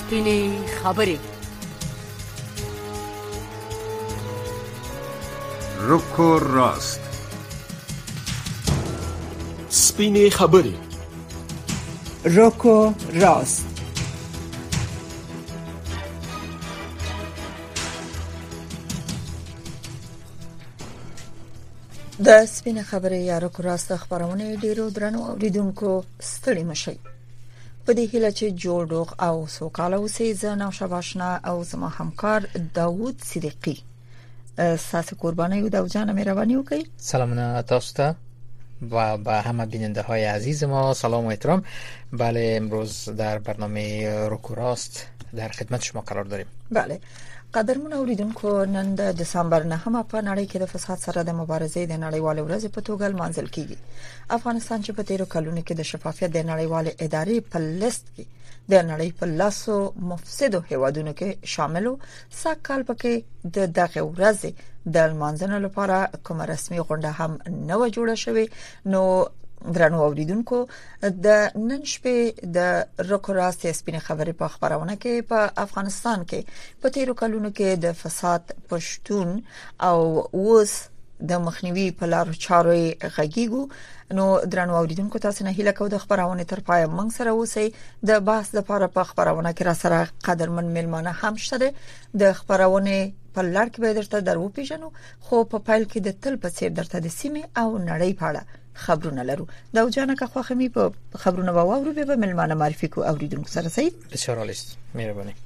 سپینې خبرې. روکو راست. سپینې خبرې. روکو راست. د سپینې خبرې یا روکو راست خبرونه ډیرو درنو اوریدونکو ستړي مشي. په دې هیله چې جوړ ډوغ او سوکاله اوسئ. زه نوشه باشنا او زما همکار داوود صدیقی ساس قربانی و داوجان مهربانی وکړئ. سلامونه تاسو ته و به همه بیننده های عزیز ما سلام و احترام. بله امروز در برنامه روکو راست در خدمت شما قرار داریم. بله قدرمن اوریدونکو نن د دسامبر 9 په نړۍ کې د فساد سره د مبارزې د نړیوال ورځ په توګه لمانځل کیږي. افغانستان چې په تیرو کلونو کې د شفافیت د نړیوال ادارې په لیست کې د نړۍ په لاسو مفسدو هیوادونو کې شاملو، ساکال پکې د دغه ورځ د لمانځنې لپاره کوم رسمي غونډه هم نه و جوړه شوې. نو درنو اوریدونکو د نن شپې د روکو راست سپینې خبرې په خبرونه کې په افغانستان کې په تیرو کلونو کې د فساد پښتون او اوس د مخنیوي په لارو چارو غږیږو. نو درنو اوریدونکو تاسو نه هیله کوم د خبرونه تر پای موږ سره اوسئ. د بحث لپاره په خبرونه کې را سره قدرمن ملمانه هم شته. د خبرونه په لړ کې به درته درو پیژنو، خو په پایل کې د تل په څیر درته د سیمه او نړۍ په اړه خبرونه لرو. دا وجانه که خوخه می په خبرونه واورو به ملمانه معرفي کو اوریدونکو سره صحیح. بسیار عالی است. مهرباني.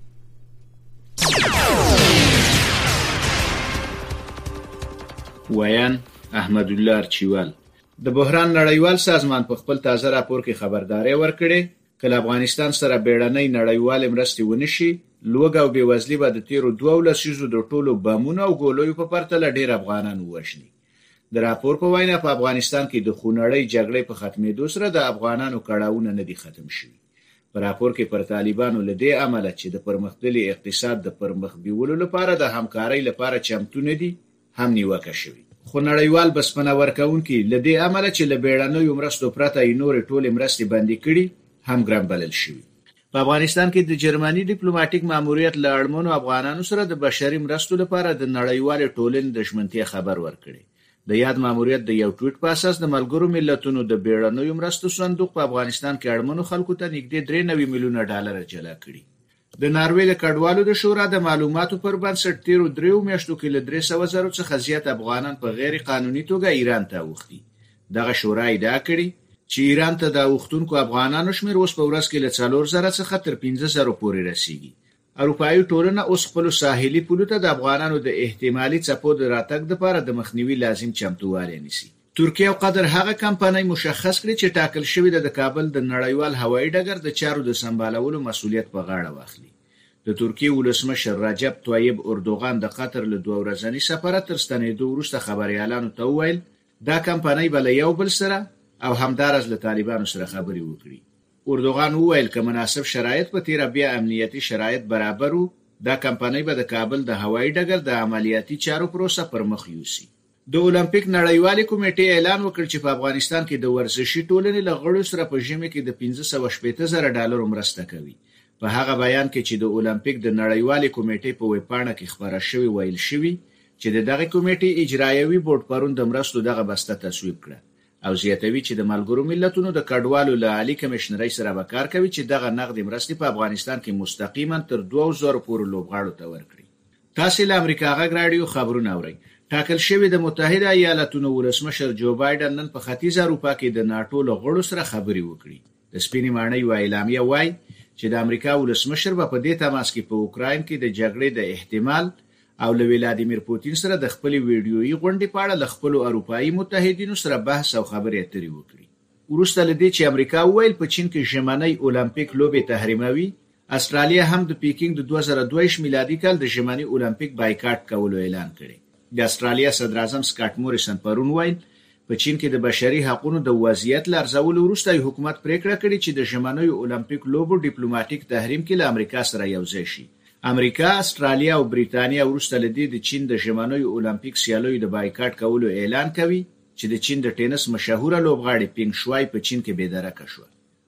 ویان احمد الله ارچیوال د بحران نړیوال سازمان په خپل تازه راپور کې خبرداري ورکړې کله افغانستان سره بیړنۍ نړیوال مرستې ونشي لوګ او بیوزلي به د تیرو 12 لسیزو د ټولو بمونو او ګولویو په پرتله ډیر افغانان وښني. د راپور په وینا په افغانستان کې د خونړۍ جګړې په ختمېدو سره د افغانانو کړهونه نه دي ختم شوي. په راپور کې پر طالبانو لدې عمله چې د پرمختللي اقتصاد د پرمخ بیولو لپاره د همکارۍ لپاره چمتو نه دي هم نیوکه شوي. خو نړیوال بسپنه ورکوونکي لدې عمله چې له بیړنیو مرستو پرته یې نور ټولې مرستې بندي کړي هم ګران بلل شوي. په افغانستان کې د جرمني ډیپلوماټیک ماموریت له اړمنو افغانانو سره د بشري مرستو لپاره د نړیوال ټولنې د ژمنتیا خبر ورکړي. د یاد ماموریت د یو ټویټ په اساس د ملګرو ملتونو د بیړنیو مرستو صندوق په افغانستان کې اړمنو خلکو ته نږدې 93 میلیونه ډالر جلا کړي. د ناروې د کډوالو د شورا د معلوماتو پر بنسټ تیرو 3 میاشتو کې له 300,000 څخه زیات افغانان په غیر قانوني توګه ایران ته اوښتي. دغه شورا ادعا کړې چې ایران ته د اوښتونکو افغانانو شمېر اوس په ورځ کې له 4,000 څخه تر 15,000 پورې رسیږي. اروپایي ټولنه اوس خپل ساحلي پولو ته د افغانانو د احتمالي څپو د راتګ لپاره د مخنیوي لازم چمتووالی نیسي. ترکیه او قطر هغه کمپنۍ مشخص کړي چې ټاکل شوی د کابل د نړیوال هوایي ډګر د چارو د سمبالولو مسؤلیت په غاړه واخلي. د ترکیه ولسمشر رجب طیب اردوغان د قطر له 2 ورځني سفر تر ستنېدو وروسته خبريالانو ته وویل دا کمپنۍ بل یو بل سره او همدارس له طالبانو سره خبري وکړي. اردوغان وویل که مناسب شرایط په تیر بیا امنیتي شرایط برابرو دا کمپنۍ به د کابل د هوایي ډګر د عملیاتي چارو پروسه پر مخ یوسي. د اولمپیک نړیوالې کمیټې اعلان وکړ چې په افغانستان کې د ورزشي ټولنې له غړو سره په ژمي کې د 580,000 ډالر مرسته کوي. په هغه بیان کې چې د اولمپیک د نړیوالې کمیټې په ویبپاڼه کې خبره شوی ویل شوی چې دغه کمیټې اجرایوي بورډ پرون د مرستو دغه بسته تصویب کړه او زیاتوي چې د ملګرو ملتونو د کډوالو له عالی کمشنرۍ سره به کار کوي چې دغه نقد مرستې په افغانستان کې مستقیما تر 2000 پورې لوبغاړو ته ورکړي. تاسو له امریکا غږ رادیو خبرونه اورئ. ټاکل شوی د متحده ایالاتونو ولسمشر جو بایدن نن په ختیځ اروپا کې د ناتو له غړو سره خبري وکړي. د سپینې ماڼۍ اعلامیه وایي چې د امریکا ولسمشر په دې تماس کې په اوکراین کې د جګړې د احتمال او له ولادیمیر پوتین سره د خپل ویډیويي غونډې په اړه له خپل اروپایي متحدینو سره بحث او خبرې اترې وکړي. وروسته لدې چې امریکا وویل په چین کې ژمنۍ اولمپیک لوبې تحریموي، استرالیا هم د پیکینګ د 2022 میلادي کال د ژمنۍ اولمپیک بایکاټ کولو اعلان کړی. د استرالیا صدر اعظم سکاټ موریسن پرون ویل په چین کې د بشري حقوقو د وضعیت لارځولو وروسته حکومت پریکړه کړې چې د ژمنۍ اولمپیک لوبو ډیپلوماټیک تحریم کې له امریکا سره یوځای شي. امریکا، استرالیا او بریتانیا وروسته لدې د چین د ژمنۍ اولمپیک سیالیو د بایکاټ کولو اعلان کوي چې د چین د ټینس مشهوره لوبغاړي پینګ شوای په چین کې بېدرکه شو.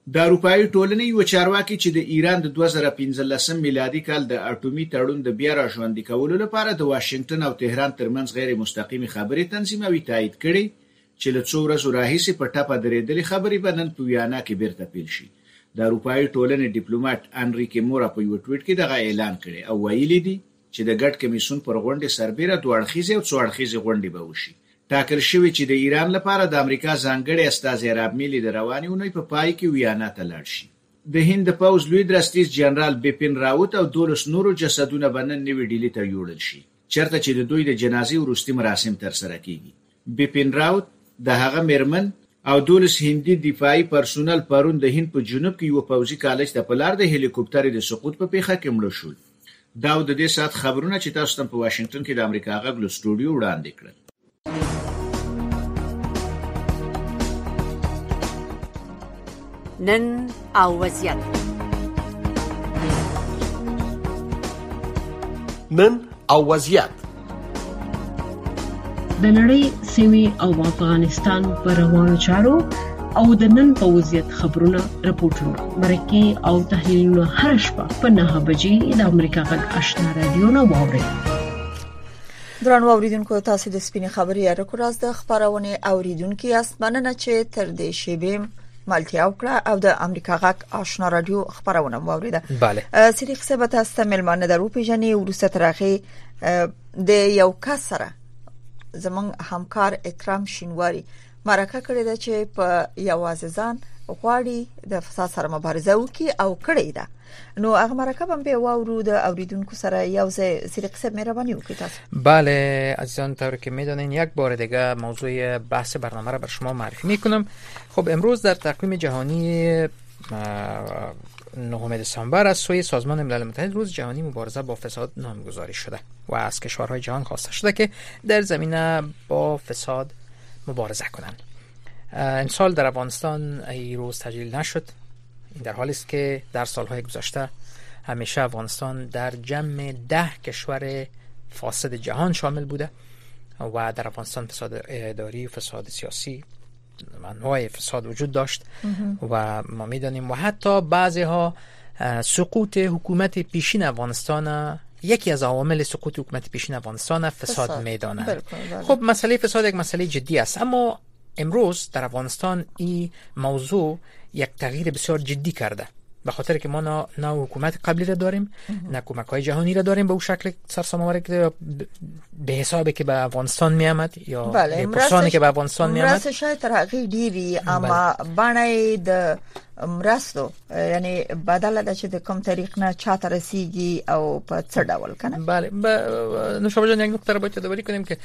د اروپایي ټولنې یو چارواکي چې د ایران د 2015 میلادي کال د اټومي تړون د بیا راژوندي کولو لپاره د واشنگټن او تهران ترمنځ غیر مستقیمي خبرې تنظیموي تایید کړي چې له څو ورځو راهیسې په ټاپه درېدلې خبرې به نن په ویانا کې بیرته پیل شي. د اروپایي ټولنې ډیپلوماټ انریکې مورا په یو ټویټ کې دغه اعلان کړي او ویلي دي چې د ګډ کمیسیون پر غونډې سربېره دوه اړخیزې او څو اړخیزې غونډې به وشي. ټاکل شوی چې د ایران لپاره د امریکا ځانګړی استازی راب میلی د روانې اونۍ په پای کې ویانا ته لاړ شي. د هند د پوځ لوی درستیز جنرال بیپین راوت او 12 نورو جسدونه به نن نوې ډیلي ته یوړل شي چېرته چې د دوی د جنازې وروستي مراسم ترسره کیږي. بیپین راوت د هغه میرمن او 12 هندي دفاعي پرسونل پرون د هند په جنوب کې یو پوځي کالج ته په لار د هلیکوپټر د سقوط په پیښه کې مړه شول. دا د دې سات خبرونه چې تاسو ته په واشنگټن کې د امریکا غږ له سټوډیو وړاندې کړل. نن او وضعیت د نړۍ سیمې او افغانستان پر روانو چارو او د نن په وضعیت خبرونه راپورټونه مرکه او تحلیلونه هر شپه په 9 بجې د امریکا غږ آشنا رادیو نو واوري. درنو اوریدونکو تاسو د سپینې خبري راکوراز د خبرونه اوریدونکو یاست. مننه چې تر دې شیبې مالتیا وکړه او د امریکا غږ آشنا رادیو خبرونه واوریده. بله صدیق صاحب تاسو ته ملمانه درو پیژنې ورسته ترخه د یو کس سره زمون همکار اکرام شینواری مرکه کړې ده چې په یوازې ځان غواړي د فساد سره مبارزه وکړي او کړې ده. نو هغه مرکه هم به واورو د اوریدونکو سره یو ځای صدیق صاحب مهرباني وکړئ تاسو. بله عزیزان طور که میدونین یک بار دیگه موضوع بحث برنامه را بر شما معرفی میکنم. خب امروز در تقویم جهانی 9 دسامبر از سوی سازمان ملل متحد روز جهانی مبارزه با فساد نامگذاری شده و از کشورهای جهان خواسته شده که در زمینه با فساد مبارزه کنند. امسال در افغانستان این روز تجلیل نشد. این در حالی است که در سالهای گذشته همیشه افغانستان در جمع 10 کشور فاسد جهان شامل بوده و در افغانستان فساد اداری و فساد سیاسی انواع فساد وجود داشت و ما میدانیم و حتی بعضی ها سقوط حکومت پیشین افغانستان یکی از عوامل سقوط حکومت پیشین افغانستان فساد میدانند. خب مسئله فساد یک مسئله جدی است، اما امروز در افغانستان این موضوع یک تغییر بسیار جدی کرده، به خاطر که ما نه حکومت قبلی را داریم نه کمک‌های جهانی را داریم به اون شکل سرسام‌آوری که به حسابی که به افغانستان میامد یا به پرسانی که به افغانستان میامد. مرسته شاید تغییر دیری اما باندې د مرستو یعنی بدل د چې د کوم طریق نه چاته رسیږي او په څه ډول کنه. بله نوشابه جان یک نکته را باید یادآوری کنیم که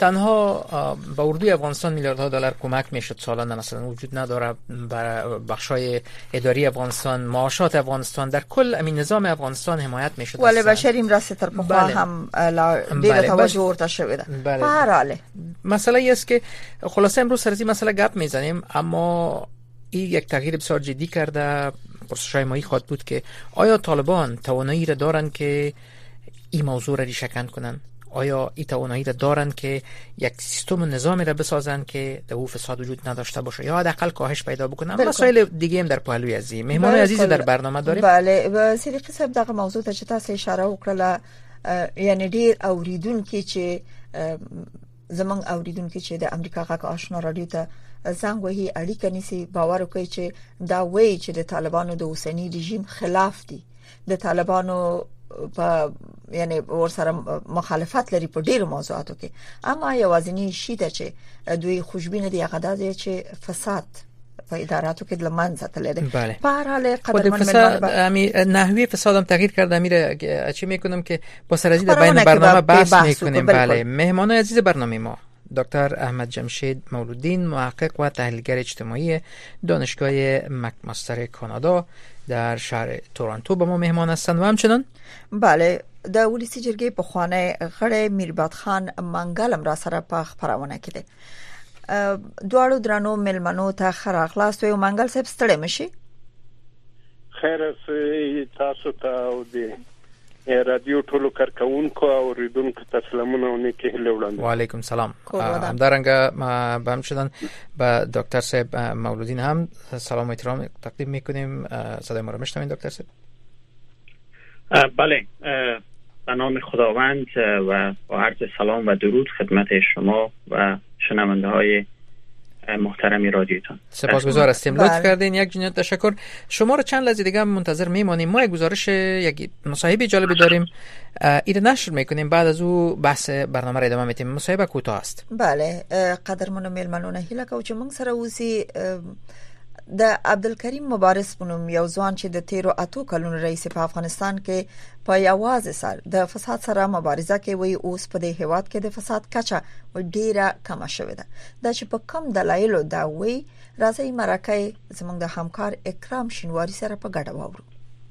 تنها به اردوی افغانستان میلیاردها دلار کمک میشد سالانه، مثلا وجود نداره برای بخشای اداری افغانستان، معاشات افغانستان، در کل امین نظام افغانستان حمایت میشد. ولی بشری مرسته تر پخوا هم دیگه توجه ورته شوی ده. به هر حال مسئله ای است که خلاصه امروز سر از این مسئله گپ میزنیم، اما این یک تغییر بسیار جدی کرده. پرسش‌های ما خواهد بود که آیا طالبان توانایی را دارند که این موضوع را ریشه‌کن کنند؟ آیا این توانایی را دارند که یک سیستم و نظامی را بسازند که در او فساد وجود نداشته باشه یا حداقل کاهش پیدا بکنند؟ مسائل دیگه هم در پهلوی از این مهمان عزیز در برنامه داریم. بله صدیق صاحب دغه موضوع ته چې تاسو اشاره وکړه، یعنی ډیر اوریدونکو چې زمونږ اوریدونکو چې د امریکا غږ آشنا رادیو ته زنګ وهي اړیکه نيسي باور کوي چې دا وایي چې د طالبانو د اوسنی رژیم خلاف دي، د طالبانو په یعنی ورسره مخالفت لري په ډیرو موضوعاتو کې، اما یوازینی شی ده چې دوی خوشبینه دي هغه د چې فساد په اداراتو کې لمنځه تللی دی. په هر حال قدرمن نحوی فساد هم تغییر کرده. میره چی میکنم که با سرازی در بین برنامه بحث میکنیم. بله مهمان عزیز برنامه ما دکتر احمد جمشید مولودین، محقق و تحلیلگر اجتماعی دانشگاه مکماستر کانادا در شهر تورنتو با ما مهمان هستند و همچنان بله د ولسی جرګې په خوانه غړی میرباد خان منګلم را سره په خبرونه کې دي. دواړو درنو ملمنو ته خراغلاست او منګل صاحب ستړي مشي. خیر اوسې تاسو ته او د رادیو ټولو کارکونکو او اوریدونکو ته سلامونه او نیکی هیله وړاندې. وعلیکم سلام. همدارنګه ما هم شدن به دکتر صاحب مولودین هم سلام و احترام تقدیم میکنیم. صدای ما رو میشنوین دکتر صاحب؟ بله، به نام خداوند و با عرض سلام و درود خدمت شما و شنونده های محترمی رادیوتان. سپاسگزار هستیم. لطف کردین. یک جنیت تشکر. شما رو چند لحظه دیگه منتظر میمانیم. ما یک گزارش یک مصاحبه جالبی داریم، این نشر میکنیم، بعد از او بحث برنامه را ادامه میدیم. مصاحبه کوتاه است. بله، قدرمنو میلمنونه هیله کوم چې موږ سره اوسي د عبدالکریم مبارز پونم یو ځوان چې د 13 کلونو رئیس په افغانستان کې په یوازې سر د فساد سره مبارزه کوي. اوس په دې هیواد کې د فساد کچه ډیره کمه شوې ده. دا چې په کم دلایلو دا وی راځي مرکه زموږ د همکار اکرام شینواری سره په ګډه واورو.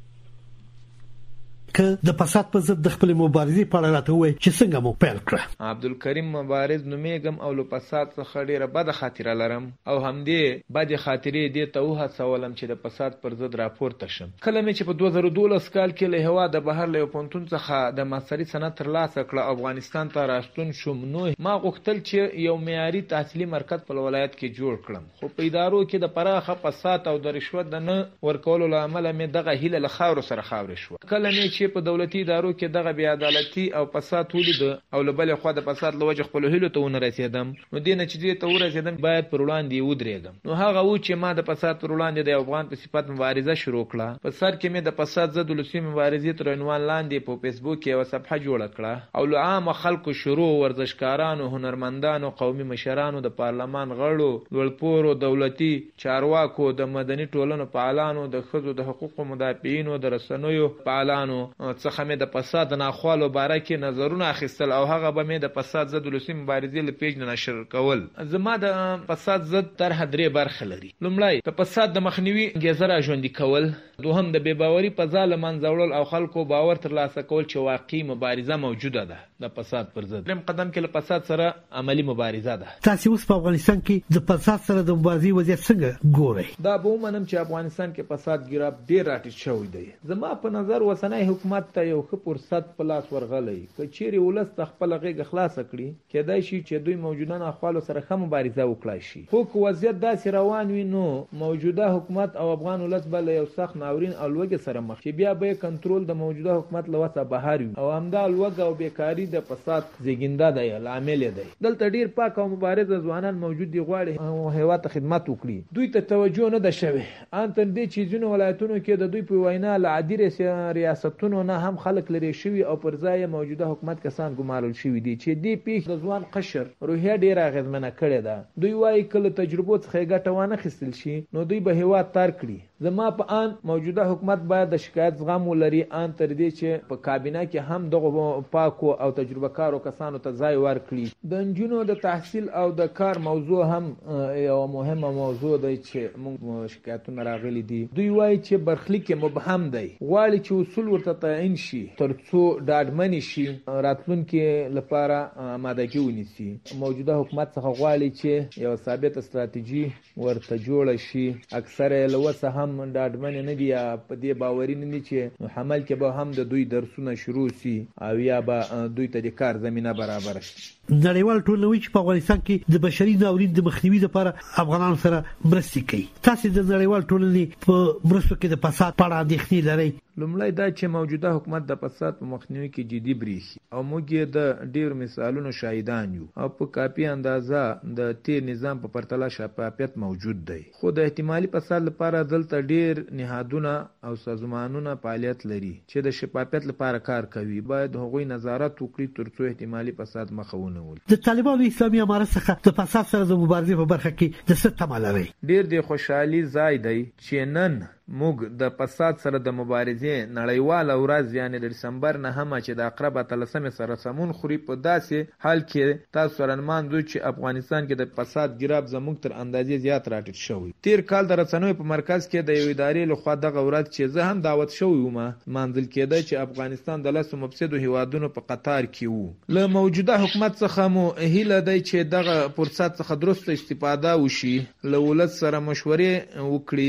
که د فساد په ضد د خپل مبارزې په اړه راته وایي چې څنګه مو پیل کړه. عبدالکریم مبارز نومیږم او له فساد څخه ډیره بده خاطره لرم او همدې بده خاطرې دې ته وهڅولم چې د فساد پر ضد راپورته شم. کله مې چې په 2012 کال کې له هوا د بهر له پونتون څخه د ماستري سند ترلاسه کړ او افغانستان ته راستون شوم، نو ما غوښتل چې یو معیاري تحصیلي مرکز په ولایت کې جوړ کړم، خو په ادارو کې د پراخه فساد او د رشوت د نه ورکولو لامل مې دغه هیله له خاورو سره خاورې شو. کله مې چې په دولتي ادارو کې دغه بې عدالتي او فساد ولید او له بل خوا د فساد لوجه خپل هیلو ته ونه رسیدم، نو دینه چې دې ته ورسیدم باید پر وړاندې ودرېږم. نو هغه و چې ما د فساد پر وړاندې د افغان په صفت مبارزه شروع کړه. په سر کې مې د فساد ضد ولسي مبارزې تر عنوان لاندې په فیسبوک کې یو صفحه جوړه کړه او له عام خلکو شروع ورزشکارانو، هنرمندانو، قومي مشرانو، د پارلمان غړو، لوړپوړو، دولتي چارواکو، د مدني ټولنو فعالانو، د ښځو د حقوقو مدافعینو، د رسنیو فعالانو څخه مې د فساد ناخوالو باره کې نظرونه اخیستل او هغه به مې د فساد ضد ولسي مبارزې له پیج نه نشر کول. زما د فساد ضد طرحه 3 برخې لري. لومړی د فساد د مخنیوي انګېزه را ژوندي کول، دوهم د بې باوري فضا له منځه وړل او خلکو باور ترلاسه کول چې واقعي مبارزه موجوده ده د فساد پر ضد. دریم قدم کې له فساد سره عملی مبارزه ده. تاسو اوس په افغانستان کې د فساد سره د مبارزې وضعیت څنګه ګورئ؟ دا به ومنم چې افغانستان کې فساد ګراب ډیر راټیټ شوی دی. زما په نظر اوسنی حکومت ته یو ښه فرصت په لاس ورغلی. که چیرې ولس ته خپله غېږه خلاصه کړي، کېدای شي چې دوی موجوده ناخوالو سره ښه مبارزه وکړای شي. خو که وضعیت داسې روان وي نو موجوده حکومت او افغان ولس به له یو سخت ناورین او لوږې سره مخ شي. بیا به کنټرول د موجوده حکومت له وسه بهر وي او همدا لوږه او بیکاري د فساد زېږنده دی، لامل دی. دلته ډیر پاک او مبارز ځوانان موجود دي غواړي او هیواد ته خدمت وکړي. دوی ته توجه نه ده شوې. ان تر دې چې ځینو ولایتونو کې د دوی په وینا له عادي ریاستونو نه هم خلک لري شوي او پر ځای موجوده حکومت کسان ګمارل شوي دي چې دې پیښ د ځوان قشر روحیه ډیره اغېزمنه کړې ده. دوی وايي کله تجربو څخه ګټه وانه خیستل شي نو دوی به هیواد تار کړي. زما په ان موجوده حکومت باید د شکایت زغم ولري، ان تر دې چې په کابینه کې هم دغه پاکو او تجربه کارو کسانو ته ځای ورکړي. د نجونو د تحصیل او د کار موضوع هم یو مهمه موضوع دی چې موږ شکایتونه راغلي دي. دوی وايي چې برخلیک مبهم دی، غواړي چې اصول ورته تعیین شي ترڅو ډاډمن شي راتلونکي لپاره آمادګي ونیسي. موجوده حکومت څخه غواړي چې یو ثابت استراتیژي ورته جوړه شي. اکثره لوسه هم ډاډمن نه دي، په دې باوري نه دي چې حمل کې به هم د دوی درسونه شروع سي او یا به دوی ته د کار زمينه برابر شي. نړیوال ټولنوي چې په افغانستان کې د بشري ناورین د مخنیوي لپاره افغانانو سره مرستې کوي. تاسو د نړیوال ټولنې په مرستو کې د فساد په اړه اندېښنې لرئ؟ لومړی دا چې موجوده حکومت د فساد په مخنیوي کې جدي بریښي او موږ یې د ډیرو مثالونو شاهدان یو او په کافي اندازه د تیر نظام په پرتله شفافیت موجود دی. خو د احتمالي فساد لپاره دلته ډیر نهادونه او سازمانونه فعالیت لري چې د شفافیت لپاره کار کوي. باید هغوی نظارت وکړي ترڅو احتمالي فساد مخه ونیول. د طالبانو اسلامي امارت څخه د فساد سره د مبارزې په برخه کې د څه تمه لرئ؟ ډیر د خوشحالي ځای دی چې نن موږ د فساد سره د مبارزې نړیواله ورځ یعنی د دسمبر 9 چې د اقرب 13 سره سمون خوري په داسې حال کې تاسو سره نمانځو چې افغانستان کې د فساد ګراب زموږ تر اندازې زیات راټیټ شوی. تیر کال د رسنیو په مرکز کې د یو ادارې لخوا دغه ورځ چې زه هم دعوت شوی وم منځل کېده چې افغانستان د لاسو مفسدو هیوادونو په قطار کې وو. له موجوده حکومت څخه مو هیله دی چې دغه فرصت څخه درسته استفاده وشي، له ولس سره مشورې وکړي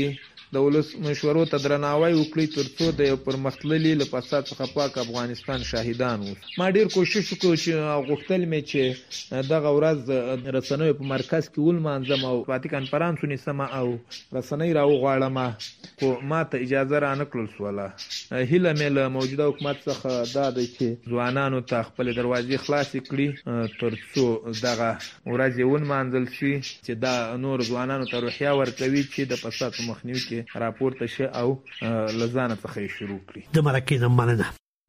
د ولس مشورو ته درناوی وکړي ترڅو د یو پرمختللي له فساد څخه پاک افغانستان شاهدان وو. ما ډیر کوشش وکړ چې غوښتل مې چې دغه ورځ رسنیو په مرکز کې ولمانځم او پاتې کانفرنس ونیسم او رسنۍ راوغواړم، خو ما ته اجازه را نه کړل شوله. هیله مې له موجوده حکومت څخه دا ده چې ځوانانو ته خپل دروازې خلاصې کړي ترڅو دغه ورځ ونمانځل شي چې دا نور ځوانانو ته روحیه ورکوي چې د فساد په مخنیوي کې راپورته شي او له ځانه څخه یې شروع کړي. د مرکې نه مننه.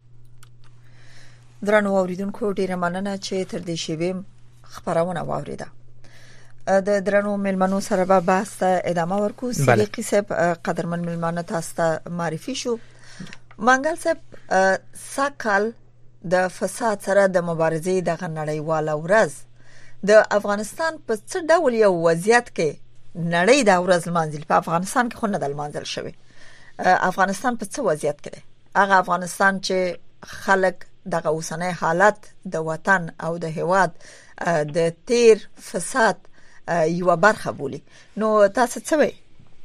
درنو اوریدونکو ډیره مننه چې تر دې شیبې خبرونه واوریده. د درنو ملمنو سره به بحث ادامه ورکو. صدیقی صاحب قدرمن ملمانه تاسو ته معرفي شو. منګل صاحب ساکل د فساد سره د مبارزې د نړیواله ورځ د افغانستان په څه ډول یو وضعیت کې نړۍ د ورځ لمانځل په افغانستان کې خو نه د لمانځل شوی. افغانستان په څه وضعیت کې دی؟ هغه افغانستان چې خلک دغه اوسنۍ حالت د وطن او د هیواد د تیر فساد یو برخه بولی. نو تاسو څه وایي؟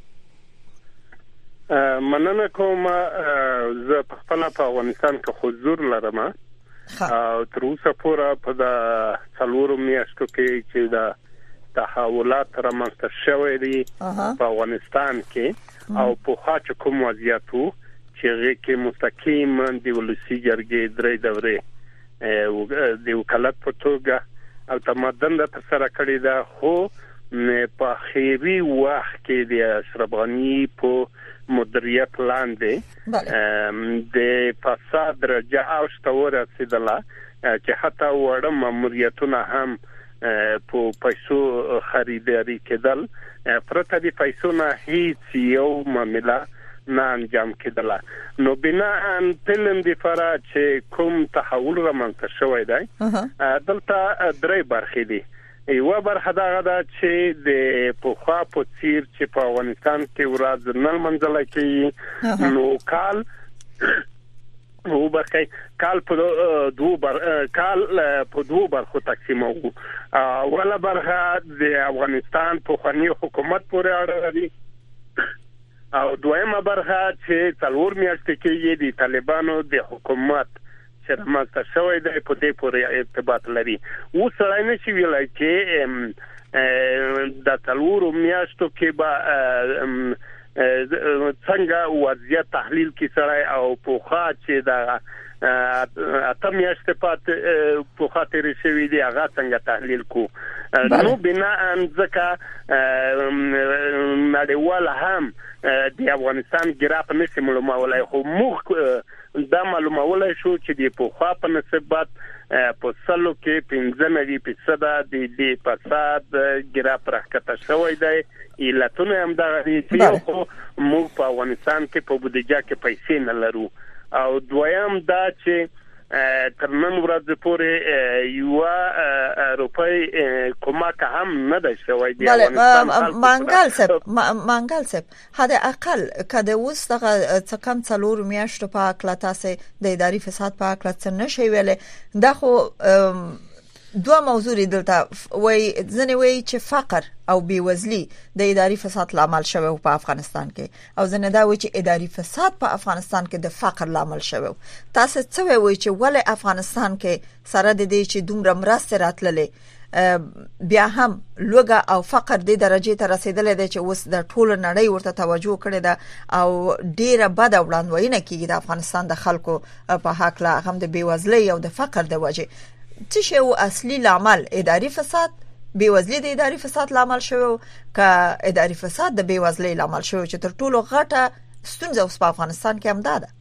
مننه کوم. زه په خپل په افغانستان کې حضور لرم او تر اوسه پورې په د څلورو میاشتو کې چې د تحولات رامنځته شوې دي په افغانستان کې او په خاطر کوم وضعیت چې کې مستقیم د ولسی جرګې درې دورې د وکالت په توګه او تمدن د تسره کړی دا خو په خیری وخت کې د اشرف غنی په مدیریت لاندې د فساد درجه اوج ورسېدله چې حتی وړ ماموریتونه هم په پیسو خریداري کېدل پرته د پیسو نه هیڅ یو معامله نه انجام کېدله. نو بنا ان تلم د فرا چې کوم تحول رامنځته شوی دی دلته درې برخې دي. یو برخه دا چې د پوخا په څیر چې په افغانستان کې ورځ نه منځل کېږي نو کال په دوه برخو تقسیموي. اوله برخه د افغانستان په خني حکومت پورې اړه لري او دویمه برخه چې څلور میاشتې کې د طالبانو د حکومت چې رامنځته شوی دی په دې پورې ارتباط لري. اوس راځي چې ویلای چې د څلورو میاشتو کې به څنګه وضعیت تحلیل کې سره او په خاطر چې دا اته میاشتې پات په خاطر شوی دی هغه څنګه تحلیل کو. نو بنا ان ځکه نړیوال هم د افغانستان ګراف نشي معلومولای خو موږ دا معلومولای شو چې د پوخا په نسبت په سلو کې 15% د فساد ګراف راکته شوی دی. علتونه هم دا دي چې موږ په افغانستان کې په بودیجه کې پیسې نه لرو او دویم دا چې تر نن ورځې پورې یو روپۍ کومک هم نه ده شوی دی افغانستان. منګل صاحب حد اقل کده اوس دغه څه کم څلور میاشتو په اکلا تاسو د اداري فساد په اکلا څه نشي ویلې. دا خو دوه موضوع دلته وای ځنه وای چې فقر او بیوزلی د اداري فساد لامل شوی په افغانستان کې او ځنه دا وای چې اداري فساد په افغانستان کې د فقر لامل شوی. تاسو څه وای چې ولې افغانستان کې سره د دې چې دومره مرسته راتللې بیا هم لوګه او فقر د درجه ته رسیدلې ده چې اوس د ټول نړۍ ورته توجه کړي ده او ډیره بد وړاندوینه کیږي د افغانستان د خلکو په حق لا هم د بیوزلی او د فقر د وجه. څه شی او اصلي لامل اداري فساد بیوزلی د اداري فساد لامل شوی که اداري فساد د بیوزلی لامل شوی چې تر ټولو غټه ستونزه اوس په افغانستان کې هم ده؟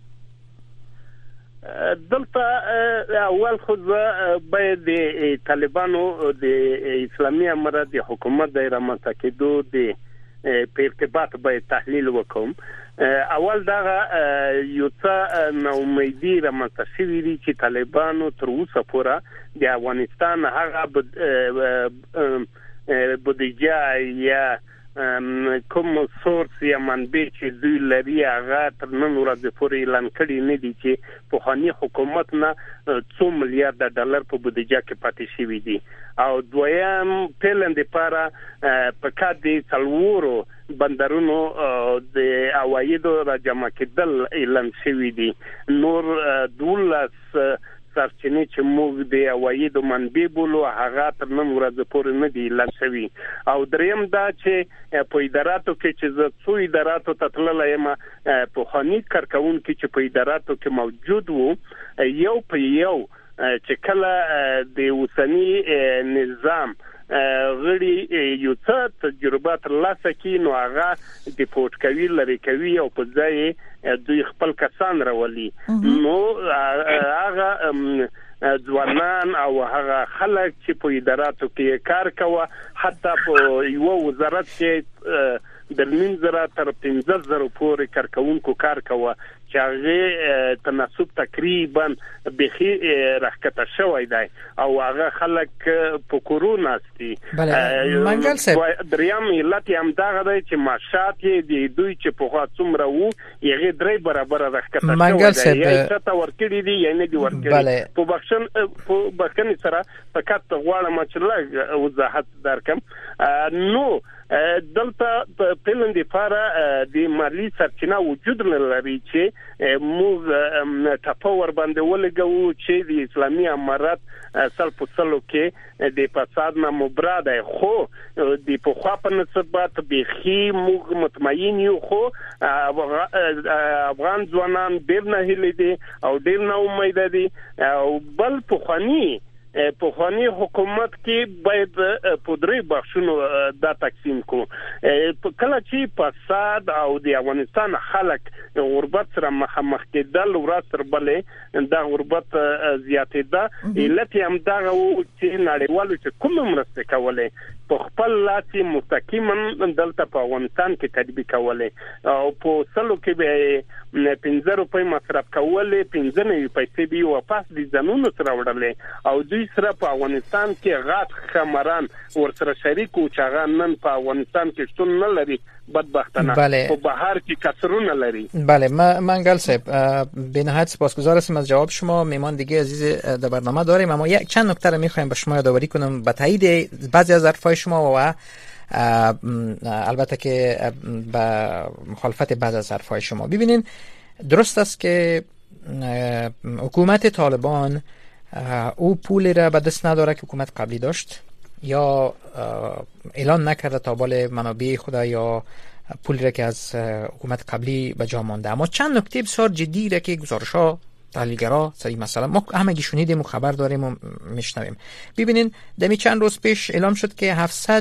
دلته اول خو باید د طالبانو د اسلامي امارت د حکومت د رامنځته کېدو د په ارتباط باید تحلیل وکوم. اول دا یو څه نومیدي رامنځته شوې دي چې طالبانو تر اوسه پورې د افغانستان هغه بودیجه یا کوم سورس یا منبع چې دوی لري هغه تر نن ورځې پورې اعلان کړي نه دي چې په خاني حکومت نه 2 میلیارډ ډالر په بودیجه کې پاتې شوی دي او دویم پلان د لپاره په کډې څلورو بندرونو د عوایدو را جمع کېدل اعلان شوی دي. نور 12 سرچینې چې موږ د عوایدو منبع بولو هغه تر نن ورځې پورې نه دي اعلان شوي. او دریم دا چې په اداراتو کې چې زه څو اداراتو ته تللی یم، پخواني کارکوونکي چې په اداراتو کې موجود وو یو په یو چې کله د اوسني نظام غړي یو څه تجربه ترلاسه کړي نو هغه ډیپورټ کوي، لري کوي او په ځای دوی خپل کسان راولي. نو هغه ځوانان او هغه خلک چې په اداراتو کې کار کوي، حتی په یو وزارت کې د 9,000 تر 15,000 پورې کارکوونکو کار کوي چې هغه تناسب تقریبا بخي راکته شوی دی او هغه خلک په کورونا استي. منګل صاحب دریم علت هم دا دی چې معاشات یې دوی چې په خوا څومره وو یغه درې برابر راکته شوی دی، یې څه ورکړي دي یا نه دي ورکړي. په بخښنې سره فقط غواړم چې لږ وضاحت درکم. نو دلته په پلان دی لپاره د مالی سرچینه وجود لري چې موږ تفاور باندې ولګو چې د اسلامي امارات سلپوسلو کې د فساد نه مبرد خو د پخوا په نسبت بخي موږ مطمئن یو. خو افغان ځوانان ډېر نه هلي دي او ډېر نه امید دي او بل پخوانی حکومت کې باید په درې بخشونو دا تقسیم کو. کله چې فساد او د افغانستان خلک غربت سره مخ کېدل ورځ تر بلې دا غربت زیاتېده، علت هم دا و چې نړیوالو چې کوم مرسته کولې په خپل لاس مستقیما دلته په افغانستان کې تطبیق کولې او په سلو کې به 15 روپۍ مصرف کولې، 15 پیسې به واپس دي ځانونو سره وړلې او دوی سره په افغانستان کې غاټ خمران ورسره شریک او چې هغه نن په افغانستان کې شتون نه لري بدبختانه په بهر کې کسرونه لري. بله منگل صاحب به نهایت سپاسگزار هستم از جواب شما. میمان دیگه عزیز در برنامه داریم اما یک چند نکته رو میخوایم به شما یادآوری کنم به تایید بعضی از حرفای شما و البته که به مخالفت بعضی از حرفای شما. ببینین درست است که حکومت طالبان او پولی را به دست نداره که حکومت قبلی داشت یا اعلان نکرده تا بال منابع خود یا پولی را که از حکومت قبلی به جا مانده. اما چند نکته بسیار جدی را که گزارش‌ها تحلیلگرا سری مثلا ما همگی شنیدیم و خبر داریم و میشنویم. ببینین دمی چند روز پیش اعلام شد که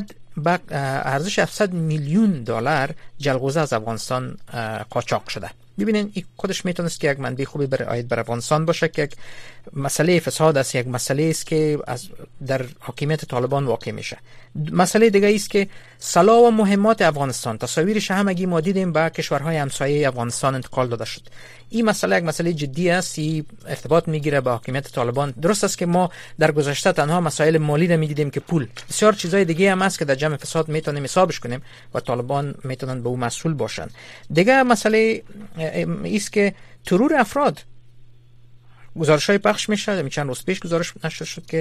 ارزش 700 میلیون دلار جلغوزه از افغانستان قاچاق شده. ببینین این خودش میتونست که یک منبع خوبی برای افغانستان باشه که یک مسئله فساد است، یک مسئله است که در حاکمیت طالبان واقع میشه. مسئله دیگه است که سلاح و مهمات افغانستان تصاویرش همگی ما دیدیم به کشورهای همسایه افغانستان انتقال داده شد. این مسئله یک مسئله جدی است، این ارتباط میگیره با حاکمیت طالبان. درست است که ما در گذشته تنها مسائل مالی را میدیدیم که پول، بسیار چیزای دیگه هم هست که در جمع فساد میتونیم حسابش کنیم و طالبان میتونن به اون مسئول باشن. دیگه مسئله است که ترور افراد، گزارش‌های پخش میشه. چند روز پیش گزارش نشر شد که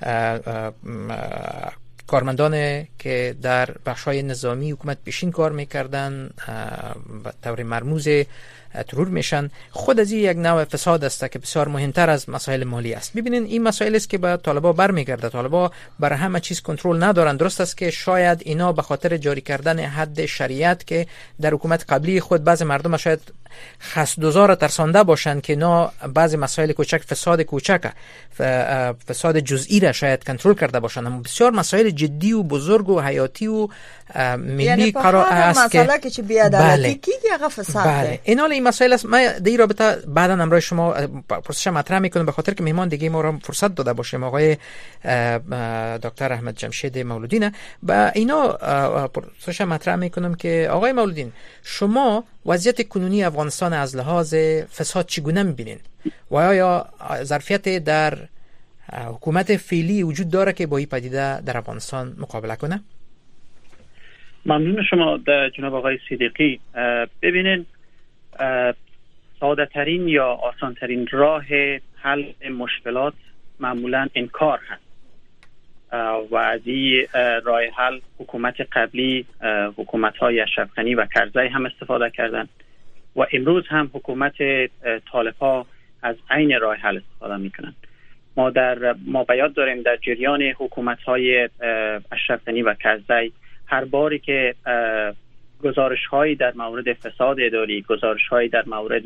کارمندان که در بخش‌های نظامی حکومت پیشین کار میکردن به طور مرموز ترور میشن. خود از این یک نوع فساد است که بسیار مهمتر از مسائل مالی است. ببینین این مسائل است که به طالبا برمیگرده. طالبا بر همه چیز کنترل ندارن. درست است که شاید اینا به خاطر جاری کردن حد شریعت که در حکومت قبلی خود بعضی مردم شاید خسدوزار ترسانده باشند که اینا بعضی مسائل کوچک، فساد کوچک، فساد جزئی را شاید کنترل کرده باشند، اما بسیار مسائل جدی و بزرگ و حیاتی و ملی قرار است که مسئله که بی‌عدالتی کیږي هغه فساد ده. این مسائل است. ما در این رابطه بعدا امروز شما پرسش مطرح میکنم به خاطر که مهمان دیگه ما را فرصت داده باشیم، آقای دکتر احمد جمشید مولودین. با اینا پرسش مطرح میکنم که آقای مولودین شما وضعیت کنونی افغانستان از لحاظ فساد چگونه میبینین و آیا ظرفیت در حکومت فعلی وجود داره که با این پدیده در افغانستان مقابله کنه؟ ممنون شما جناب آقای صدیقی. ببینید ساده ترین یا آسان ترین راه حل مشکلات معمولا انکار هست و از این راه حل حکومت قبلی، حکومت‌های اشرف غنی و کرزی هم استفاده کردند و امروز هم حکومت طالب‌ها از عین راه حل استفاده می‌کنند. ما بیاد داریم در جریان حکومت‌های اشرف غنی و کرزی هر باری که گزارش‌هایی در مورد فساد اداری، گزارش‌هایی در مورد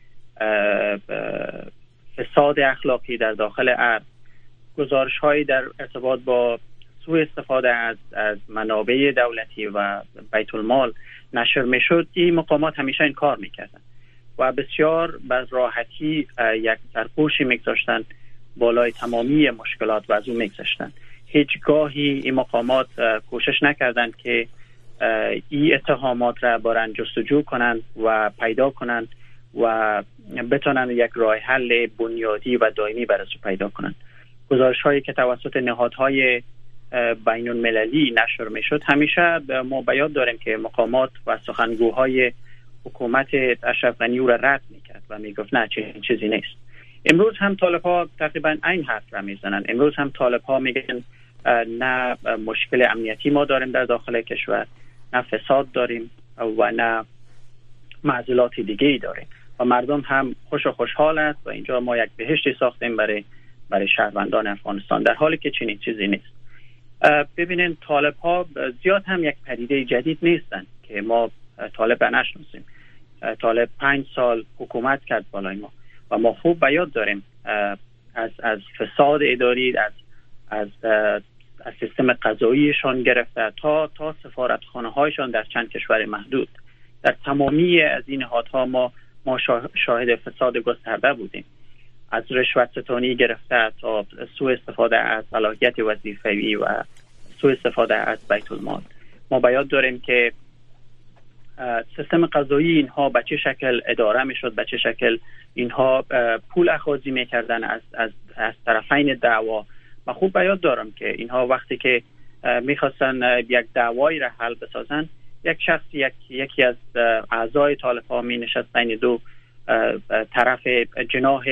فساد اخلاقی در داخل ارز، گزارش‌هایی در ارتباط با سوء استفاده از منابع دولتی و بیت المال نشر میشد، این مقامات همیشه این کار میکردن و بسیار به راحتی یک سرپوشی میگذاشتن بالای تمامی مشکلات و از اون میگذاشتن. هیچگاهی این مقامات کوشش نکردن که این اتهامات را برن جستجو کنن و پیدا کنن و بتونن یک راه حل بنیادی و دائمی برای پیدا کنن. گزارش هایی که توسط نهادهای بین المللی نشر می شد همیشه ما بیاد داریم که مقامات و سخنگوهای حکومت اشرف غنی را رد می کرد و می گفت نه چیزی نیست. امروز هم طالب‌ها تقریبا این حرف را می زنن. امروز هم طالب‌ها میگن نه مشکل امنیتی ما داریم در داخل کشور، نه فساد داریم و نه معضلات دیگه ای داریم و مردم هم خوش و خوشحال است و اینجا ما یک بهشتی ساختیم برای شهروندان افغانستان، در حالی که چنین چیزی نیست. ببینین طالب‌ها زیاد هم یک پدیده جدید نیستن که ما طالب نشناسیم. طالب 5 سال حکومت کرد بالای ما و ما خوب بیاد داریم از فساد اداری، از سیستم قضاییشان گرفته تا سفارتخانه هایشان در چند کشور محدود، در تمامی از این نهادها ما شاهد فساد گسترده بودیم، از رشوت ستانی گرفته تا سوء استفاده از صلاحیت وظیفه‌ای و سوء استفاده از بیت المال. ما باید داریم که سیستم قضایی اینها به چه شکل اداره میشد، به چه شکل اینها پول اخاذی میکردن از طرفین دعوا. من خوب بیاد دارم که اینها وقتی که میخواستن یک دعوایی را حل بسازن، یک شخص یکی از اعضای طالب‌ها می نشست بین دو طرف جناح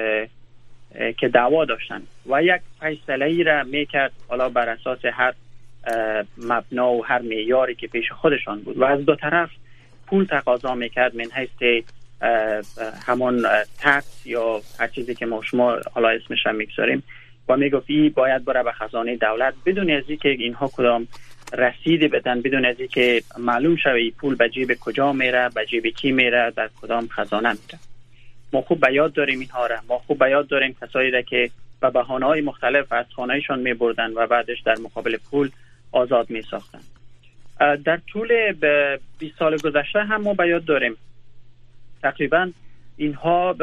که دعوا داشتن و یک فیصله‌ای را میکرد حالا بر اساس هر مبنا و هر معیاری که پیش خودشان بود و از دو طرف پول تقاضا میکرد من حیث همون تکس یا هر چیزی که ما شما حالا اسمش هم میگذاریم و میگفت این باید بره به خزانه دولت بدون از اینکه اینها کدام رسیدی بدن، بدون از اینکه معلوم شوه پول به جیب کجا میره، به جیب کی میره، در کدام خزانه میره. ما خوب به یاد داریم اینها را. ما خوب به یاد داریم کسایی را که به بهانه‌های مختلف از خانه‌شان میبردن و بعدش در مقابل پول آزاد میساختن. در طول 20 سال گذشته هم ما به یاد داریم تقریبا اینها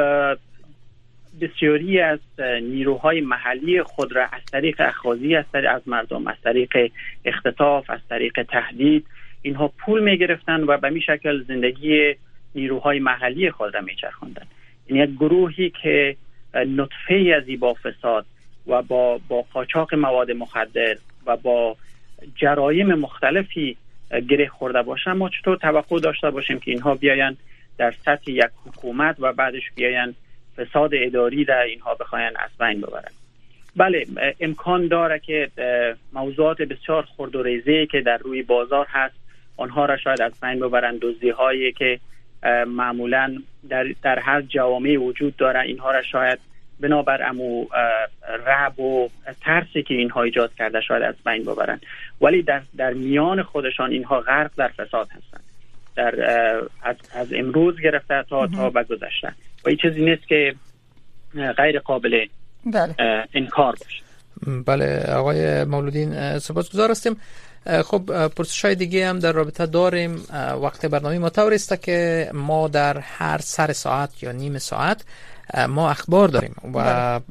بسیاری از نیروهای محلی خود را از طریق اخاذی از مردم، از طریق اختطاف، از طریق تهدید اینها پول میگرفتن و به این شکل زندگی نیروهای محلی خود را میچرخاندن. این یک گروهی که نطفه از با فساد و با قاچاق مواد مخدر و با جرایم مختلفی گره خورده باشن، ما چطور توقع داشته باشیم که اینها بیاین در سطح یک حکومت و بعدش بیاین فساد اداری را اینها بخواین از بین ببرن؟ بله، امکان داره که موضوعات بسیار خرد و ریزی که در روی بازار هست آنها را شاید از بین ببرن. دزدی‌هایی که معمولاً در هر جوامع وجود داره اینها را شاید بنابر امو رعب و ترسی که اینها ایجاد کرده شاید از بین ببرن، ولی در میان خودشان اینها غرق در فساد هستند، از امروز گرفته تا به گذشته و این چیزی نیست که غیر قابل انکار باشه. بله آقای مولودین سپاسگزار هستیم. خب پرسش‌های دیگه هم در رابطه داریم. وقت برنامه ما طور است که ما در هر سر ساعت یا نیم ساعت ما اخبار داریم و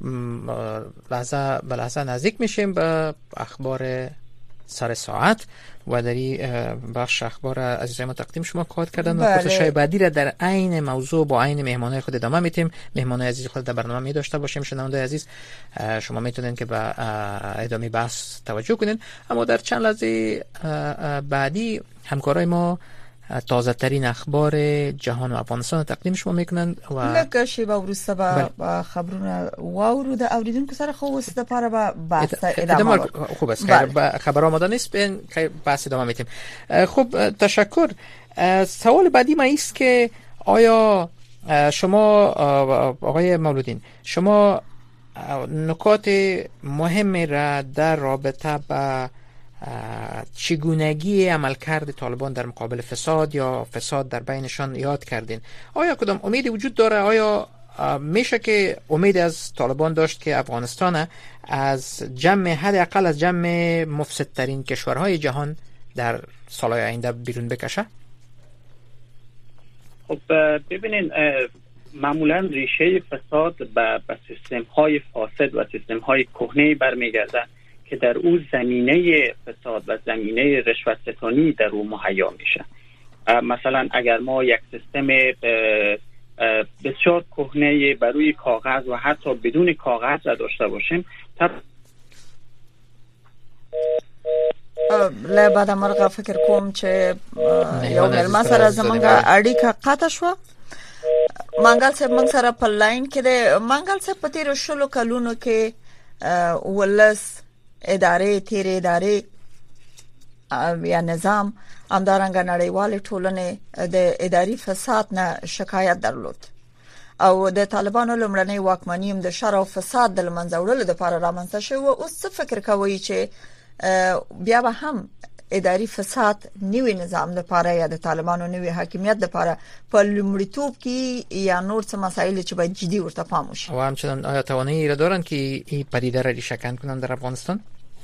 لحظه به لحظه نزدیک میشیم به اخبار سر ساعت و در این بخش اخبار عزیزای ما تقدیم شما خواهد کردن و پرسش‌های بعدی را در عین موضوع با عین مهمانای خود ادامه میتیم. مهمانای عزیز خود در برنامه می داشته باشیم. شنونده عزیز شما میتونین که به ادامه بحث توجه کنین، اما در چند لحظه بعدی همکارای ما تازه ترین اخبار جهان و افغانستان تقدیم شما میکنند و لکه شیبه وروسته به خبرونه واورو د اوریدونکو سره خو وسته لپاره به بحث ادامه خوب است. خبر آماده نیست بین بحث ادامه میتیم. خوب تشکر. سوال بعدی ما است که آیا شما آقای مولودین شما نکات مهم را در رابطه با چگونگی عملکرد طالبان در مقابل فساد یا فساد در بینشان یاد کردین؟ آیا کدام امیدی وجود داره؟ آیا میشه که امید از طالبان داشت که افغانستان از جمع حداقل از جمع مفسدترین کشورهای جهان در سالهای آینده بیرون بکشه؟ خب ببینین معمولا ریشه فساد به سیستم های فاسد و سیستم های کهنه برمیگرده که در او زمینه فساد و زمینه رشوت ستانی در او مهیا میشه. مثلا اگر ما یک سیستم بسیار کهنه بر روی کاغذ و حتی بدون کاغذ را داشته باشیم له بعد مرغه فکر کوم چې یو ملما سره زمونږه اړیکه قطع شو. منګل صاحب موږ سره په لاین کې ده. منګل صاحب په تیر شلو کلونو کې ولس ادارې یا نظام همدارنګه نړیوال ټولنې د اداري فساد نه شکایت درلود او د طالبانو لمړنۍ واکمنۍ هم د شر او فساد د منځه وړلو لپاره رامنځته شو. اوس څه فکر کوي چې بیا به هم اداري فساد نیوی نظام لپاره یا د طالبانو نیوی حاکمیت لپاره په لومړیتوب کې یا نور څه مسایل چې باید جدي ورته پام وشي؟ و همچنان آیا توانایی را دارن که این پدیده را ریشه‌کن کنند در افغانستان؟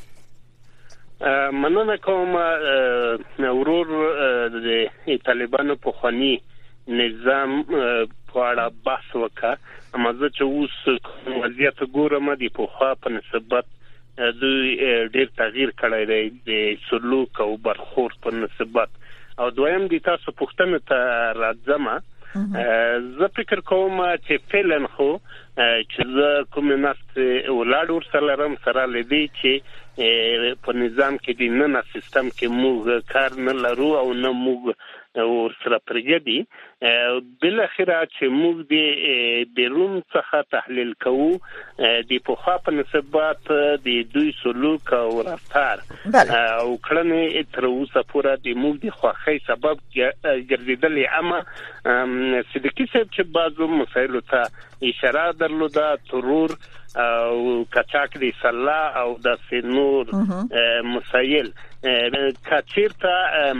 مننه کوم ورور د طالبانو په خواني نظام په اړه بحث وکړه. اما زه چې اوس وضعیت ګورم د په خوا په نسبت دوی ډېر تغییر کړی دی د سلوک او برخورد په نسبت. او دویم د تاسو پوښتنه ته راځم. زه فکر کوم چې فعلا خو چې زه کوم ناست ولاړ ورسره سره لیدي چې په نظام کې د نن سیستم کې موږ کار نه لرو او نه موږ ورسره پرګدي. بل اخره چې موږ د بیرون څخه تحلیل کوو د په خوا په نسبت د دوی سلوک او رفتار او کړنې تر اوسه پورې د موږ د خوښۍ سبب ګرځیدلې. اما صدیقي صاحب چې بعضو مسایلو ته اشاره درلوده، ترور او کچاک دی سلا او د سنور مسایل کچیرته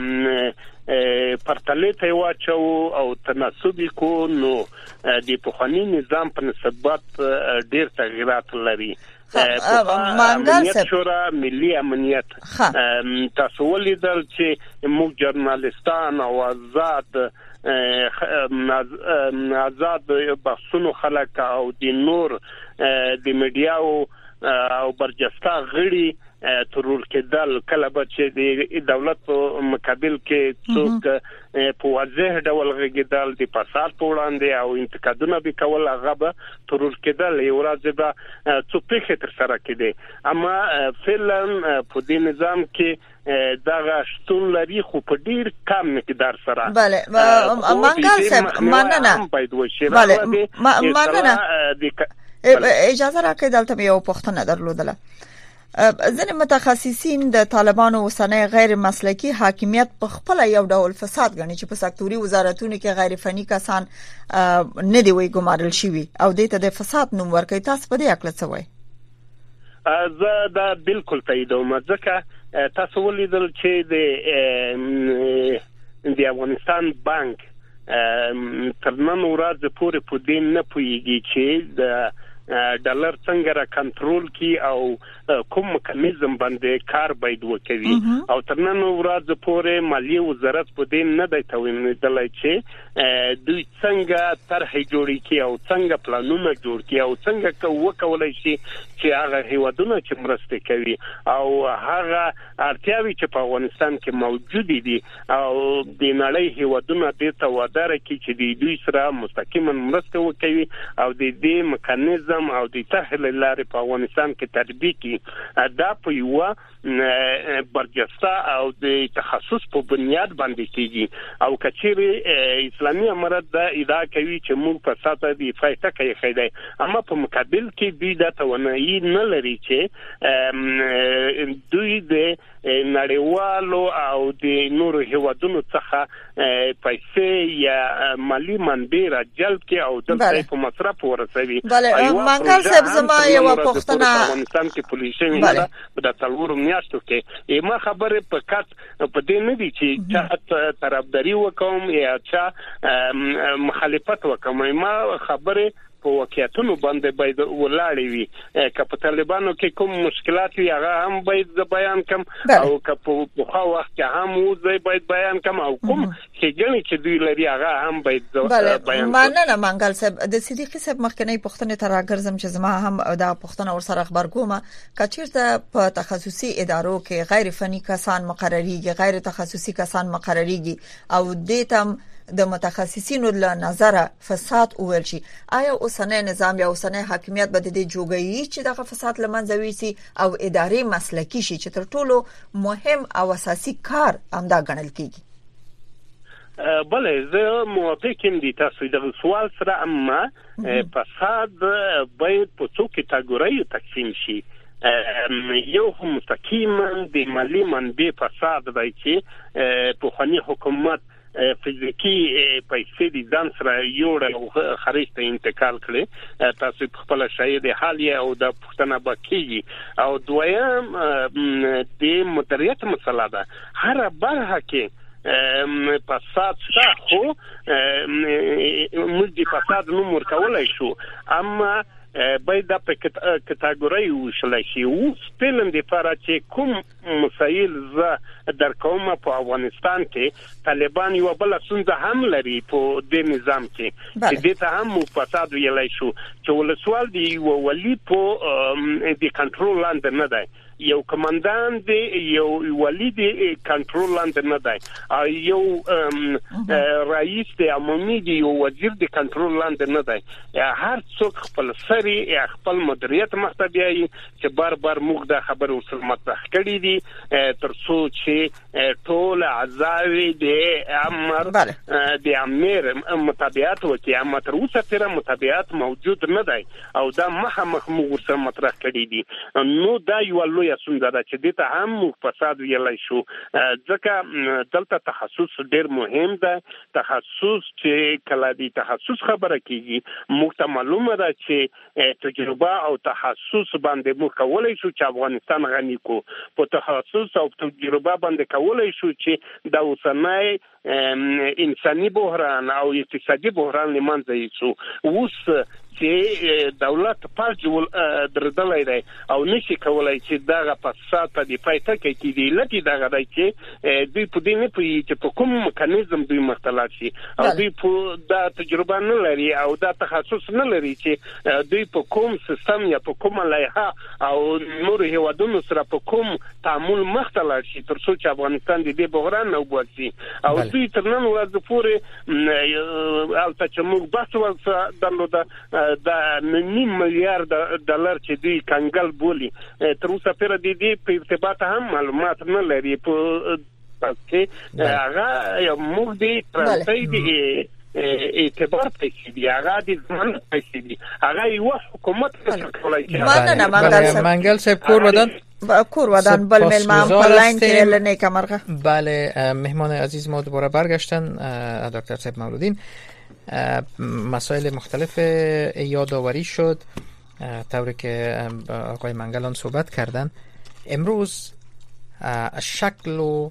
پرتلیته واچو او تناسبی کو نو د پخوانی نظام په نسبت ډیر تغیرات لري. منګل شورا ملي امنیت تاسو ولیدل چې موږ ژورنالستان او آزاد بحثونو خلک او د نور د میډیا او برجسته غړي ترور کېدل کله به چې د دولت په مقابل کې څوک په واضح ډول غږیدل د فساد په وړاندې او انتقادونه به کول هغه به ترور کېدل یو ورځ به څو پیښې تر سره کېدې. اما فعلا په دې نظام کې دا شتون لري خو په ډیر کم مقدار سره. بله منګل صاحب مننه. بله مننه. اجازه راکړئ دلته یو پوښتنه درلودله. ځینې متخصصین د طالبانو اوسنۍ غیر مسلکی حاکمیت په خپل یو ډول فساد غني چې په سکتوري وزارتونو کې غیر فني کسان نه دی وی ګمارل شوی او دې ته د فساد نوم ورکړي. تاسو په دې اړه څه وایي؟ زه دا بالکل تاییدوم ځکه تاسو ولیدل چې د افغانستان بانک تر نن ورځې پورې په دې نه پوهیږي چې د ډالر څنګه را کنټرول کی او کوم میکانیزم باندې کار باید وکوي او تر نن ورځې پورې مالیه وزارت په دې نه دی توانیدلی چې دوی څنګه طرحې جوړې کړي او څنګه پلانونه جوړ کړي او څنګه وکولای شي چې هغه هیوادونه چې مرسته کوي او هغه اړتیاوې چې په افغانستان کې موجود دي او د نړۍ هیوادونه دې ته وعده راکړي چې دوی سره مستقیما مرسته وکوي او د دې میکانیزم او د تحلیل لارې په افغانستان کې تطبیق کړي. کیږي دا په یو برجسته او د تخصص په بنیاد باندې کیږي او کچېری اسلامي امارت دا ادعا کوي چې موږ په ساته دی فایده کوي خیدای اما په مقابل کې دوی دا توانایي نه لري چې دوی د نړیوالو او د نورو هیوادونو څخه پیسې یا مالی منابع راجلب کې او د په مصرف ورسوي منګل صاحب زما یو پوښتنه افغانستان کې پولیسي نه د تلورو میاشتو کې ما خبره فقط په دې نه دي چې طرفداري وکوم یا چې مخالفت وکوم ما خبره په واقعیتونو باندې باید ولاړې وي که په طالبانو کې کوم مشکلات وي هغه هم باید بیان کم او که په خو وخت کې هم باید بیان کم او کوم ښېګڼې چې دوی لري هغه هم باید بیان کم. مننه منګل صاحب د صدیقي صاحب مخکنی پوښتنې ته راګرځم چې زما هم دا پوښتنه ورسره خبرګوم که چیرته په تخصصي ادارو کې غیر فني کسان مقرریږي غیر تخصصي کسان مقرریږي او دیتم د متخصصینو له نظر فساد اول شي آیا اوسنۍ نظام یا اوسنۍ حاکمیت به د دې جوړګي چې د فساد لمنځه ويسي او اداري مسلکي شي چې تر ټولو مهم او اساسي کار همدا ګڼل کیږي بله زه موافقم دي تاسو د سوال سره اما فساد باید په څو کټګوریو تقسیم شي یو مستقیما د مالی منابع فساد دی چې په خاني حکومت فزیکی پیسې د ځان سره یوړل او خارج ته انتقال کړي تاسو په خپل شاهد حال او د پښتنه بکیږي او دویم د مدیریت مسله ده هر برخه کې فساد شته خو موږ د فساد نوم ورکولای شو اما باید د کټګوري وشل شي او سپلم د لپاره چې کوم مسایل ز در کومه په افغانستان کې طالبان یو بل څنګه هم لري په دې نظام کې چې د ته هم فساد ویلای شو چې ولسوال دی ولی په د کنټرول لاندې نه دی یو کمانډان دی یو ولی دی کنټرول لاندې نه دی یو رئیس دی عمومي دی یو وزیر دی کنټرول لاندې نه دی هر څوک خپل سری خپل مدیریت مختبیایي چې بار بار موږ د خبرو سره مطرح کړی دي ترڅو چې ټول اعضاء د امر د امیر مطابقت وکړي اما تر اوسه تر مطابقت موجود نه دی او دا مخ موږ سره مطرح کړی دي نو دا یو یا څنګه دا چې د ته هم فساد ویلای شو ځکه دلته تخصص ډیر مهم ده تخصص چې کله دی تخصص خبره کیږي موږ ته معلومه ده چې تجربه او تخصص باندې موږ کولای شو چې افغانستان غني کو په تخصص او تجربه باندې کولای شو چې د اوسنۍ انساني بحران او اقتصادي بحران لمنځه یوسو اوس چې دولت پارجول درځلای دی او نشي کولای چې دغه فساد په دی پایته کې دی لکه دغه دی چې دوی په دې نه پوي چې په کوم میکانیزم دوی مختلف شي او دوی په دا تجربه نه لري او دا تخصص نه لري چې دوی په کوم سیستم یا په کوم لایحه او نور هیوادونو سره په کوم تعامل مختلف شي ترڅو چې افغانستان د دې بحران نه وباسي او دوی تر نن ورځې پورې البته چې موږ بحث درلوده دا 9 میلیارډ ډالر چې دوی کنګل بولی تر اوسه پر دې په ارتباط هم معلومات نه لري په کې هغه موږ دې ترڅې دې اعتبار پیسې دی هغه د ځمن پیسې دی هغه یو حکومت کولای شي منګل صاحب کور ودان بل ملمان پلاین کې لنه کمرغه بله مهمان عزیز ما دوباره برگشتن دکتر صاحب مولودین مسائل مختلف یادآوری شد طوری که آقای منگلان صحبت کردن امروز شکل و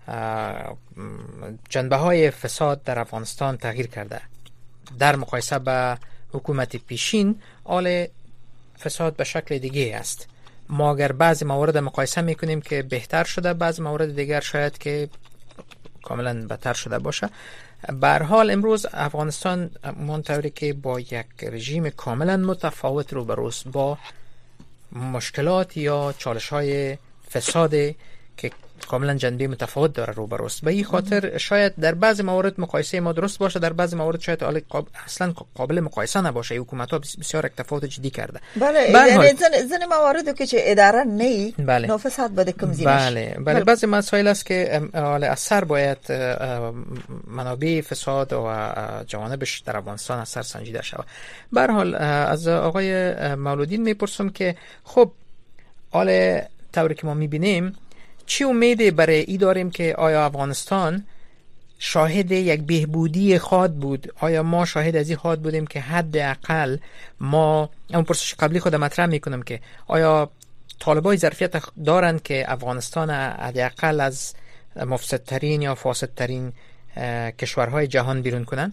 جنبه های فساد در افغانستان تغییر کرده در مقایسه با حکومت پیشین حال فساد به شکل دیگه است ما اگر بعضی موارد مقایسه میکنیم که بهتر شده بعضی موارد دیگر شاید که کاملا بدتر شده باشه به هر حال امروز افغانستان منطوری که با یک رژیم کاملا متفاوت روبروست با مشکلات یا چالش‌های فساد که کاملا جنبه متفاوت داره روبروست. به این خاطر شاید در بعضی موارد مقایسه ما درست باشه، در بعضی موارد شاید اصلا قابل مقایسه نباشه. حکومت ها بسیار تفاوت جدی کرده. بله، یعنی زن موارد که اداره نه نو فساد بده کم زیرش. بله بعضی مسائل است که از سر باید منابع فساد و جوانبش در افغانستان از سر سنجیده شود. به هر حال از آقای مولودین میپرسم که خب حال طوری که ما میبینیم چی امیدی برای ای داریم که آیا افغانستان شاهد یک بهبودی خواهد بود؟ آیا ما شاهد از این خواهد بودیم که حداقل ما اون پرسش قبلی خود مطرح میکنم که آیا طالبای ظرفیت دارند که افغانستان حداقل از مفسدترین یا فاسدترین کشورهای جهان بیرون کنن؟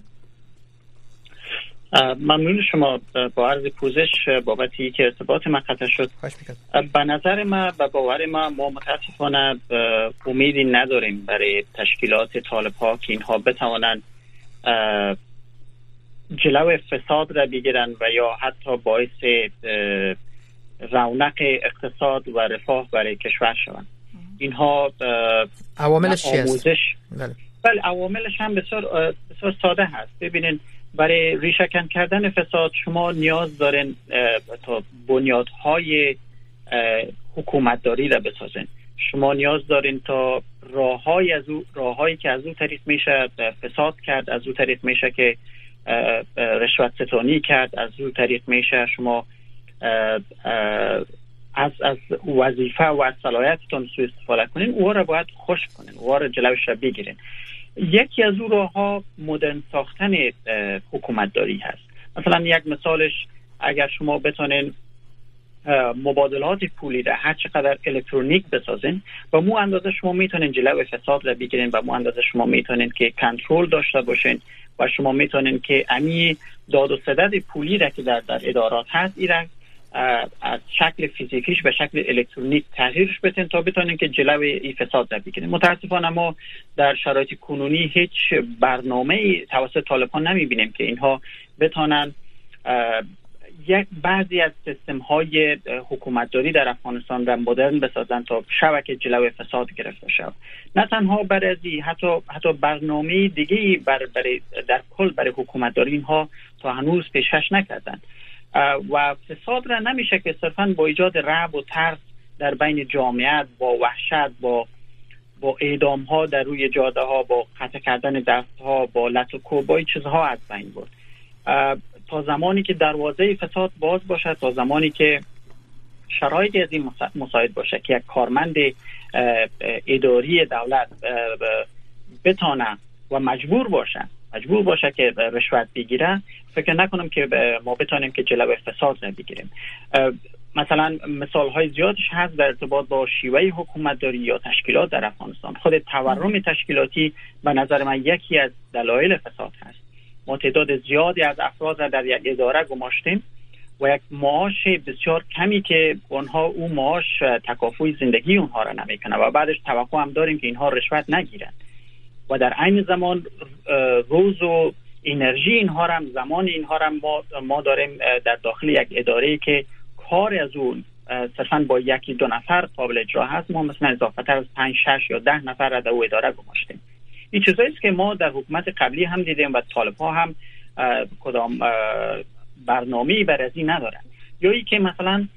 ممنون شما. با عرض پوزش بابتی که ارتباط من قطع شد. به نظر ما و باور ما متاسفانه امیدی نداریم برای تشکیلات طالب ها که اینها بتوانند جلو فساد را بگیرن و یا حتی باعث رونق اقتصاد و رفاه برای کشور شوند. اینها عواملش چیست؟ بله، عواملش هم بسیار ساده هست. ببینید، برای ریشه‌کن کردن فساد شما نیاز دارین تا بنیادهای حکومتداری را بسازین. شما نیاز دارین تا راههایی که از اون طریق میشه فساد کرد، از اون طریق میشه که رشوت ستانی کرد، از اون طریق میشه شما از وظیفه و از صلاحیتتون سوء استفاده کنین، او را باید خشک کنین، او را جلوش را بگیرین. یکی از اون راه‌ها مدرن ساختن حکومتداری هست. مثلا یک مثالش، اگر شما بتونین مبادلات پولی را هر چقدر الکترونیک بسازین، با مو اندازه شما میتونین جلوی فساد را بگیرین، با مو اندازه شما میتونین که کنترل داشته باشین و شما میتونین که امی داد و ستد پولی را که در ادارات هست ایران از شکل فیزیکیش به شکل الکترونیک تغییرش بدین تا بتونین که جلوی این فساد را بگیرین. متاسفانه ما در شرایط کنونی هیچ برنامه‌ای توسط طالبان نمیبینیم که اینها بتونن یک بعضی از سیستم‌های حکومتداری در افغانستان را مدرن بسازن تا شبکه جلوی فساد گرفته شود. نه تنها برای حتی برنامه دیگه‌ای در کل برای حکومتداری اینها تا هنوز پیشکش نکردند. و فساد را نمیشه که صرفاً با ایجاد رعب و ترس در بین جامعه، با وحشت، با اعدام ها در روی جاده ها، با قطع کردن دست ها، با لط و کوب، با این چیزها از بین برد. تا زمانی که دروازه فساد باز باشه، تا زمانی که شرایطی از این مساعد باشه که یک کارمند اداری دولت بتانه و مجبور باشه که رشوت بگیره، فکر نکنم که ما بتونیم که جلوی فساد را بگیریم. مثلا مثال‌های زیادش هست در ارتباط با شیوه حکومتداری یا تشکیلات در افغانستان. خود تورم تشکیلاتی به نظر من یکی از دلایل فساد هست. ما تعداد زیادی از افراد را در یک اداره گماشتیم و یک معاش بسیار کمی که اون معاش تکافوی زندگی اونها را نمیکنه و بعدش توقع هم داریم که اینها رشوت نگیرن و در عین زمان روز و انرژی اینها را هم، زمان اینها را ما داریم در داخل یک اداره که کار از اون صرفاً با یکی دو نفر قابل اجرا هست. ما مثلا اضافه تر از 5 6 یا 10 نفر را در او اداره گماشتیم. این چیزایی است که ما در حکومت قبلی هم دیدیم و طالب‌ها هم کدام برنامه‌ای برای این ندارن. یا ای که مثلا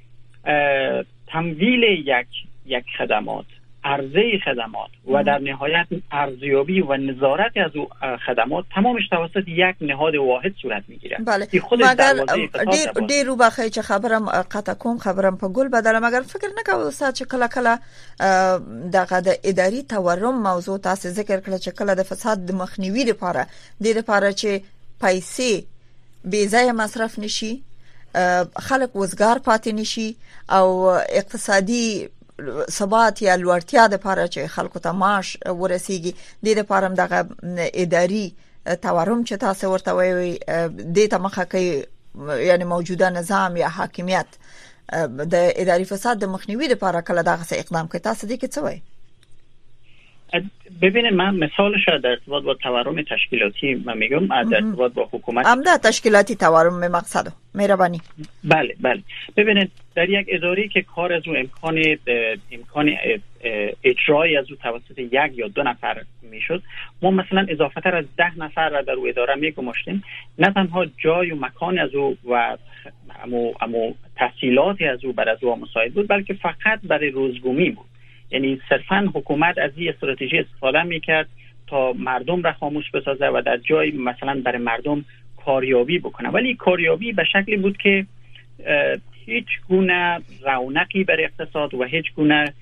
تمویل یک خدمات، عرضه خدمات و در نهایت ارزیابی و نظارت از او خدمات تمامش توسط یک نهاد واحد صورت میگیره. بله، مگر دیر رو بخیر چې خبرم په ګل بدله، مگر فکر نه کوو استاد چې کله دغه د اداري تورم موضوع تاسو ذکر کړل چې کله د فساد د مخنیوي لپاره چې پیسې بې ځای مصرف نشي، خلک وزګار پاتې نشي او اقتصادي ثبات یا لوړتیا د لپاره چې خلکو ته معاش ورسیږي، د لپاره دغه اداري تورم چې تاسو ورته وایي د ته مخه کوي، یعنی موجوده نظام یا حاکمیت د اداري فساد د مخنیوي لپاره کله دغه اقدام کوي. تاسو دې کې څه وایي؟ ببینید من مثالش در ارتباط با تورم تشکیلاتی من میگم، در ارتباط با حکومت عمده تشکیلاتی تورم مقصد مهربانی. بله ببینید در یک اداره که کار از اون امکان اجرای از اون توسط یک یا دو نفر میشد، ما مثلا اضافه تر از 10 نفر را در اون اداره میگماشتیم، نه تنها جای و مکان از او و امو تحصیلات از او بر از او مساعد بود، بلکه فقط برای روزگومی بود. یعنی صرفاً حکومت از این استراتژی استفاده میکرد تا مردم را خاموش بسازه و در جای مثلا برای مردم کاریابی بکنه، ولی کاریابی به شکلی بود که هیچ گونه رونقی برای اقتصاد و هیچ گونه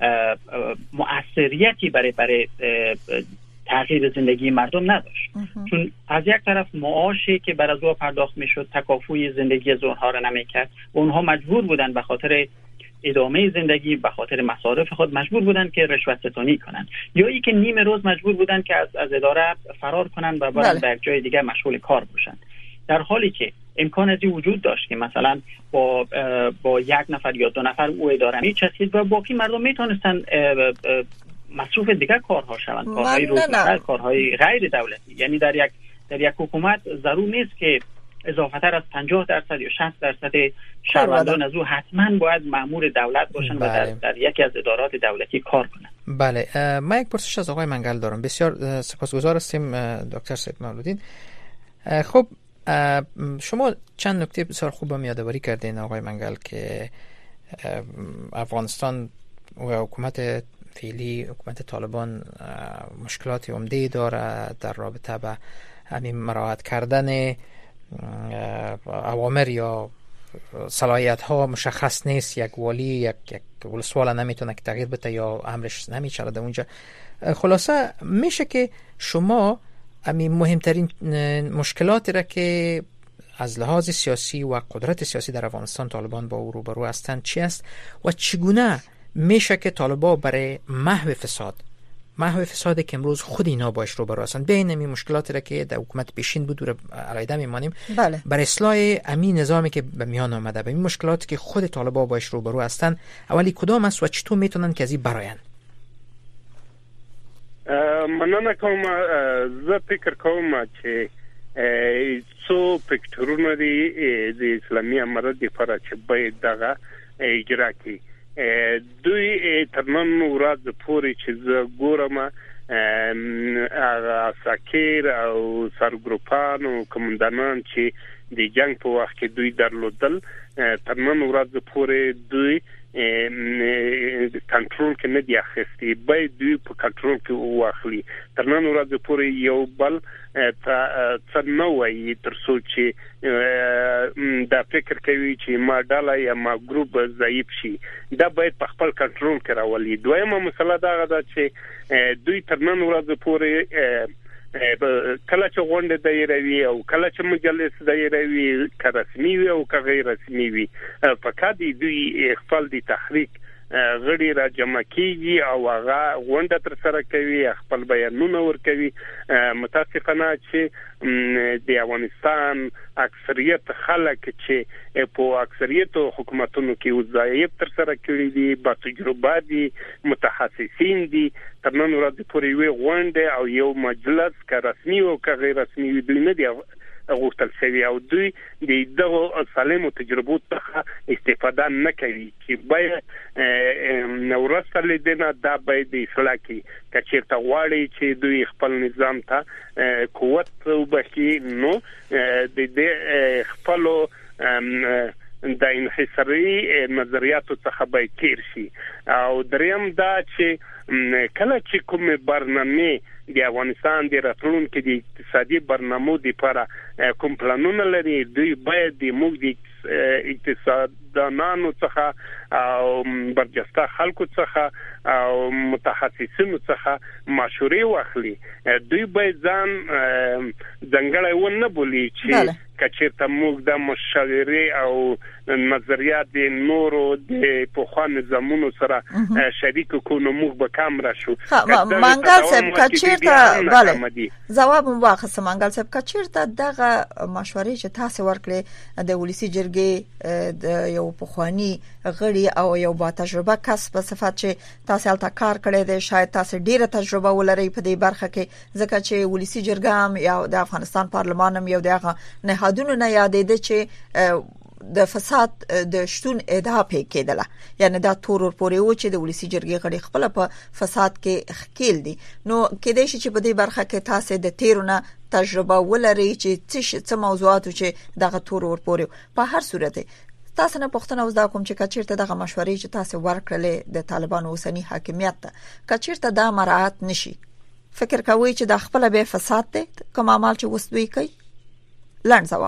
مؤثریتی برای تغییر زندگی مردم نداشت. چون از یک طرف معاشی که بر از او پرداخت میشد تکافوی زندگی از اونها را نمیکرد و اونها مجبور بودن به خاطر ادامه زندگی، به خاطر مصارف خود مجبور بودن که رشوت ستانی کنن، یا ای که نیمه روز مجبور بودن که از اداره فرار کنن و برن به جای دیگه مشغول کار باشن. در حالی که امکان از این وجود داشت که مثلا با یک نفر یا دو نفر او اداره میچسید و باقی مردم میتونستن مصروف دیگه کارها شوند، کارهای روزمره، کارهای غیر دولتی. یعنی در یک حکومت ضرور نیست که اضافه تر از 50% یا 60% شهروندان از او حتما باید مأمور دولت باشن و در یکی از ادارات دولتی کار کنن. بله، من یک پرسش از آقای منگل دارم. بسیار سپاسگزار هستیم دکتر سید مولودین. خب شما چند نکته بسیار خوب یادآوری کردین آقای منگل که افغانستان و حکومت فعلی، حکومت طالبان مشکلات عمده داره در رابطه با همین مراعات کردن اوامر یا صلاحیت ها مشخص نیست. یک والی یک ولسواله نمیتونه که تغییر بده یا امرش نمیچره در اونجا. خلاصه میشه که شما همین مهمترین مشکلاتی را که از لحاظ سیاسی و قدرت سیاسی در افغانستان طالبان با او روبرو هستند چی است و چگونه میشه که طالبان برای محو فسادی که امروز خود اینا باش روبرو هستند، بین این مشکلاتی را که در حکومت پیشین بود رو علیحده میمانیم، برای اصلاح امین نظامی که به میان آمده، به این مشکلاتی که خود طالبان باش روبرو هستند، اولی کدام است و چطور میتونن که از این برآیند؟ مننه کوم. زه فکر کوم چې څو فکټورونه دي د اسلامي امارت لپاره چې باید دغه اجرا کړي. دوی تر نن ورځې پورې چې زه ګورم عساکر او سرګروپان او کمانډانان چې د جنگ په وخت کې دوی درلودل، تر نن ورځې پورې دوی کنټرول کې نه دی اخیستی، باید دوی په کنټرول کې واخلي. تر نن ورځې پورې یو بل څه نه وایي تر څو چې دا فکر کوي چې ما ډله یا ما ګروپ ضعیف شي. دا باید په خپل کنټرول کې راولي. دویمه مسله دا ده چې دوی تر نن ورځې پورې کله چې غونډه دایروي او کله چې مجلس دایروي، که رسمي وي او که غیر رسمي وي، فقط دوی خپل د تحریک غړي را جمع کیږي او هغه غونډه تر سره کوي، خپل بیانونه ورکوي. متاسفانه چې د افغانستان اکثریت خلک چې په اکثریت حکومتونو کې وظایف تر سره کړي دي، با تجربه دي، متخصصین دي، تر نن ورځې پورې وی غونډه او یو مجلس که رسمي او که غیر رسمي دوی نه دی غوښتل شوی او دوی د دغه سالمو تجربو څخه استفاده نه کوي چې باید نورسته لیدنه دا باید اصلاح کړي. که چېرته غواړي چې دوی خپل نظام ته قوت وبخښي، نو د خپلو د انحصاري نظریاتو څخه باید تیر شي. او دریم دا چې کله چې کوم برنامه د افغانستان د راتلونکي د اقتصادي برنامو لپاره کوم پلانونه لري، دوی باید د موږ د اقتصاددانانو څخه او برجسته خلکو څخه او متخصصینو څخه مشورې واخلي. دوی باید ځان ځانګړی ونه بولي چې کچېرته موږ د مشاورې او نظریات د نورو د پوخا نظامونو سره شریک کو، نو موږ به کم راشو. منګل صاحب کچېرته بله ځواب واخصه. منګل صاحب کچېرته دغه مشورې چې تاسو ورکړې د ولسی جرګې د یو یو پخوانی غړي او یو با تجربه کس په صفت چې تاسو الته کار کړی دی شاید تاسو ډیره تجربه ولرئ په دې برخه کې ځکه چې ولسی جرګه یا د افغانستان پارلمان هم یو دغه نهادونو نه یادېده چې د فساد د شتون ادعا پې کېدله یعنی دا تور پورې و چې د ولسی جرګې غړي خپل په فساد کې خکېل دي نو کېدای شي چې په دې برخه کې تاسو د تیرونه تجربه ولرئ چې څه موضوعات چې دغه تور پورې په هر صورت تاسو نه پوښتنه وزدا کوم چې کچیرته دغه مشورې چې تاسو ورکړلې د طالبانو اوسنی حاکمیت ته کچیرته دا مراعات نشي فکر کوئ چې د خپل به فساد دی کوم عمل چې وسوي کوي لاند جواب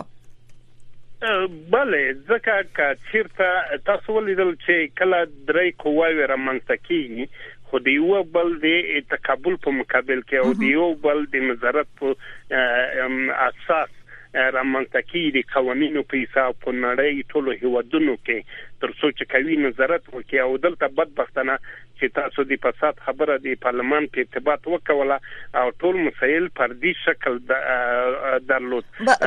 بله ځکه کچیرته تاسو ولیدل چې کله درې قواوې رامنځته کیږي خو د یو بل د تقابل په مقابل کې او د یو بل د نظارت په اساس رامنځته کیږي قوانینو په حساب په نړۍ ټولو هیوادونو کې تر څو چې کوي نظارت وکړي او دلته بدبختانه چې تاسو د فساد خبره د پارلمان په ارتباط وکوله او ټول مسایل فردي شکل درلود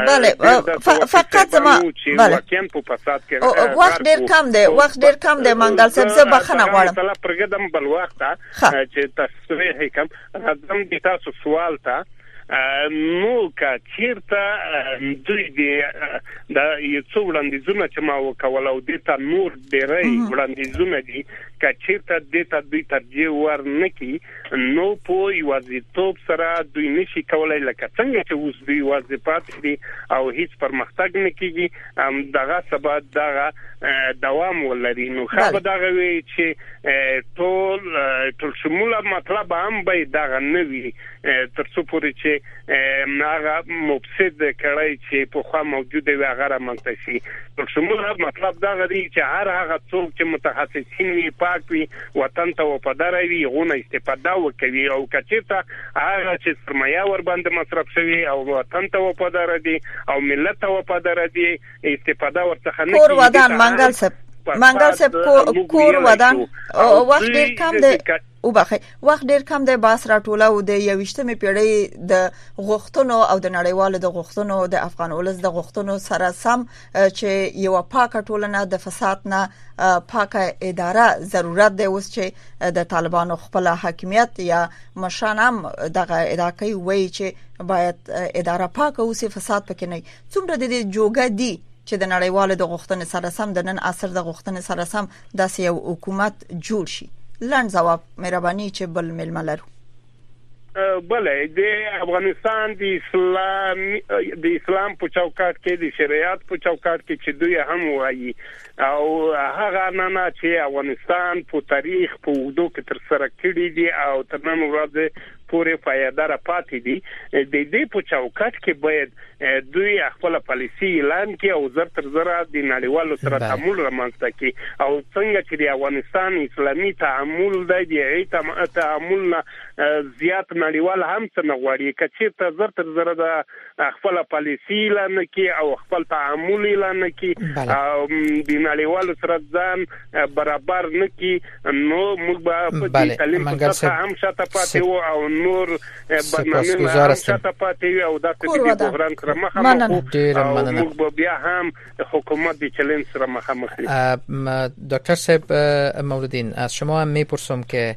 فقط ما واقعا په فساد کې وخت ډیر کم دی منګل صاحب زه بخښنه غواړم مثلا پرګدم بل وخت چې تاسو یې کوم راځم د تاسو سوال ته نو کچیرته دوی د یو څو وړاندیزونه چې ما وکول او د تا نور ډېرې وړاندیزونه دي کچیرته د تا دوی ترجیح ورنکي نو په یوازیتوب سره دوی نشي کولای لکه څنګه چې اوس دوی وظیفات دي او هیڅ پرمختګ نه کیږي دغه سبب دغه دوام ولري نو خو دغه وی چې ټول شموله مطلب هم به دغه نوي تر څو پورې چې هغه مفسد کړای چې په خوا موجوده وي هغه منتشي ټول شموله مطلب دا غوړي چې هر هغه څوک چې متخصصین وي پاک وي وطن ته وفادار وي غونه استفاده وکوي او کچته هغه چې سرمایه ور باندې مصرف شوی او وطن ته وفادار دي او ملت ته وفادار دي استفاده ورڅخه نه کور ودان منګل صاحب کور ودان وخت ډیر کم دی او بخې وخت ډیر کم دی باس راټوله او د 21مې پیړۍ د غوښتنو او د نړیوالو د غوښتنو د افغان ولس د غوښتنو سره سم چې یو پاکه ټولنه د فساد نه پاکه اداره ضرورت دی اوس چې د طالبانو خپل حاکمیت یا مشان هم دغه ادعا کوي وایي چې باید اداره پاکه اوسه فساد پکې نه څومره د جوګه دی چې د نړیوالو د غوښتنې سره سم د نن عصر د غوښتنې سره سم داسې یو حکومت جوړ شي لاند جواب مهرباني چې بل ململرو بله د افغانستان د اسلام په چوکاټ کې د شریعت په چوکاټ کې چې دوی هم وایي او هغه نه چې افغانستان په تاریخ په وګړو کې تر سره کړی دي او تر نن ورځې پورې پایدار پاتې دي د دې په چوکاټ کې باید دوی خپل پالیسي اعلان کړي او زر تر زر د نړیوالو سره تعامل رامنځته کړي او څنګه چې د افغانستان اسلامي تعامل د تعامل زیات نړیوال هم څه نه غواړي کچې ته زر تر زر د خپل پالیسي اعلان کړي او خپل تعامل اعلان کړي او د نړیوالو سره ځان برابر نه کړي نو موږ به په تعلیم څخه هم شاته پاتې او نور برنامه هم شاته پاتې او د دې بحران سره مخامخ او بیا هم حکومت د چلنج سره مخامخ دکتر صاحب مولودین از شما هم میپرسم که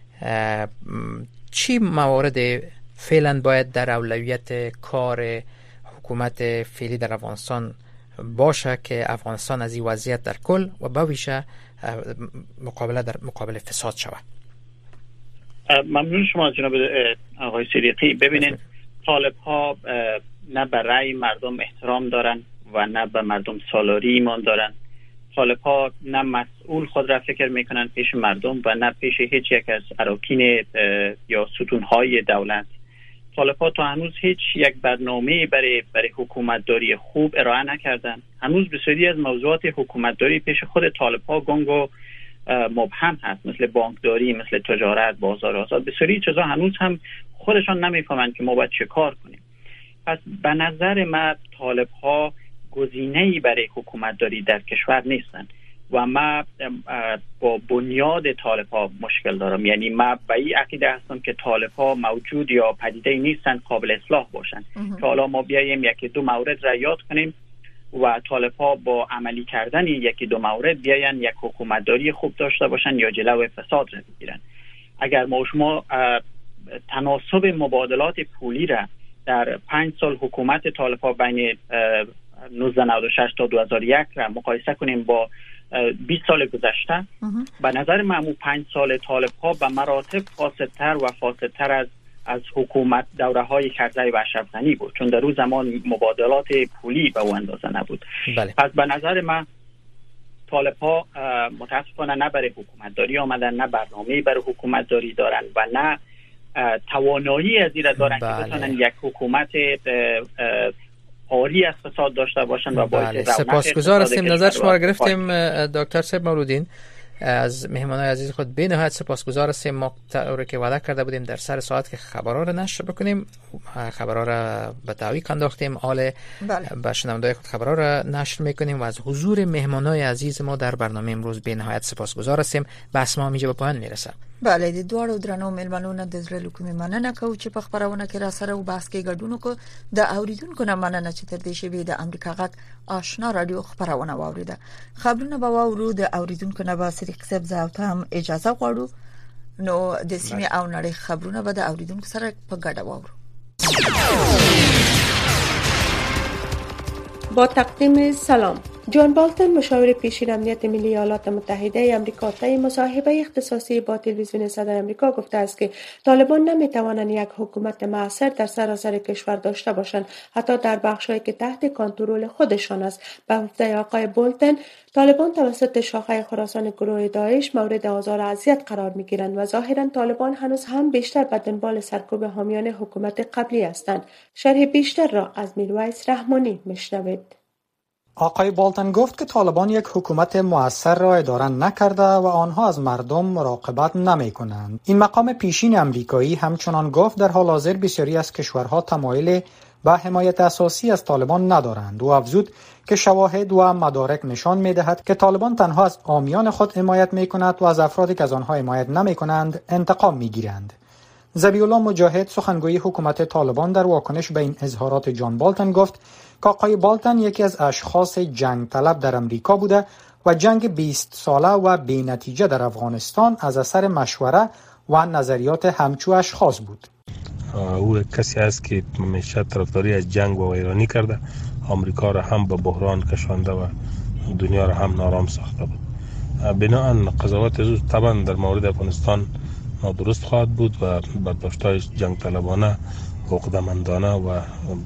چی موارد فعلا باید در اولویت کار حکومت فعلی در افغانستان باشه که افغانستان از این وضعیت در کل و بویشه مقابل فساد شود. ممنون شما جناب آقای صدیقی. ببینید طالب ها نه به رأی مردم احترام دارن و نه به مردم سالاری ایمان دارن. طالب ها نه مسئول خود را فکر میکنن پیش مردم و نه پیش هیچ یک از اراکین یا ستون های دولت. طالب ها تا هنوز هیچ یک برنامه برای حکومتداری خوب ارائه نکردن. هنوز بسیاری از موضوعات حکومتداری پیش خود طالب ها گنگ و مبهم هست، مثل بانکداری، مثل تجارت، بازار آزاد. بسیاری چیزا هنوز هم خودشان نمیفهمند که ما باید چه کار کنیم. پس به نظر من طالب ها گزینه‌ای برای حکومتداری در کشور نیستن و من با بنیاد طالب ها مشکل دارم. یعنی من به این عقیده هستم که طالب ها موجود یا پدیده نیستن قابل اصلاح باشن که حالا ما بیاییم یکی دو مورد را یاد کنیم. و طالب‌ها با عملی کردن یکی دو مورد بیاین یک حکومتداری خوب داشته باشن یا جلو فساد را بگیرن. اگر ما شما تناسب مبادلات پولی را در 5 سال حکومت طالب‌ها بین 1996 تا 2001 را مقایسه کنیم با 20 سال گذشته، به نظر من 5 سال طالب‌ها به مراتب فاسدتر و فاسدتر از حکومت دوره‌های کرزی و اشرف غنی بود، چون در اون زمان مبادلات پولی به اون اندازه نبود. بله. پس به نظر من طالب‌ها متاسفانه نه برای حکومتداری آمدن، نه برنامه‌ای برای حکومتداری دارن و نه توانایی از این را دارن که بتونن یک حکومت آری از فساد داشته باشن و باعث رونق. سپاسگزار هستیم. نظر شما را گرفتیم دکتر صاحب مولودین. از مهمانای عزیز خود به نهایت سپاسگزار هستیم. ما طوری که وعده کرده بودیم در سر ساعت که خبرها را نشر بکنیم، خبرها را به تعویق انداختیم. حال به شنوندگان خود خبرها را نشر میکنیم و از حضور مهمانای عزیز ما در برنامه امروز به نهایت سپاسگزار هستیم. بس ما اینجا به پایان میرسه. بله، د دوړو درنو ملمنونو د زړه لکومې مننه کوو چې په خبرونه کې را سره و بحث کې ګډون وکړو. د اوریدونکو نه مننه چې تر دې شی د امریکا غږ آشنا رادیو خبرونه واوریده. خبرونه به واورو د اوریدونکو نه به صدیق صاحب زاوته هم اجازه غواړو. نو د سیمې او نړۍ خبرونه به د اوریدونکو سره په ګډه واورو. با تقدیم سلام. جان بالتن مشاور پیشین امنیت ملی ایالات متحده آمریکا طی مصاحبه اختصاصی با تلویزیون صدای آمریکا گفته است که طالبان نمیتوانند یک حکومت مؤثر در سراسر کشور داشته باشند، حتی در بخش‌هایی که تحت کنترل خودشان است. به گفته آقای بولتن، طالبان توسط شاخه خراسان گروه داعش مورد آزار و اذیت قرار می‌گیرند و ظاهراً طالبان هنوز هم بیشتر به دنبال سرکوب حامیان حکومت قبلی هستند. شرح بیشتر را از میرویس رحمانی میشنوید. آقای بالتن گفت که طالبان یک حکومت مؤثر را اداره نکرده و آنها از مردم مراقبت نمی کنند. این مقام پیشین امریکایی همچنان گفت در حال حاضر بسیاری از کشورها تمایل به حمایت اساسی از طالبان ندارند و افزود که شواهد و مدارک نشان می دهد که طالبان تنها از عامیان خود حمایت می کند و از افرادی که از آنها حمایت نمی کنند انتقام می گیرند. ذبیح الله مجاهد سخنگوی حکومت طالبان در واکنش به این اظهارات جان بالتن گفت که آقای بالتن یکی از اشخاص جنگ طلب در امریکا بوده و جنگ 20 ساله و بی نتیجه در افغانستان از اثر مشوره و نظریات همچو اشخاص بود. او کسی است که همیشه طرفداری از جنگ و ویرانی کرده، آمریکا را هم به بحران کشانده و دنیا را هم نارام ساخته بود. بناهن قضاوت او طبعا در مورد افغانستان نادرست خواهد بود و برداشت‌های جنگ طلبانه، عقده‌مندانه و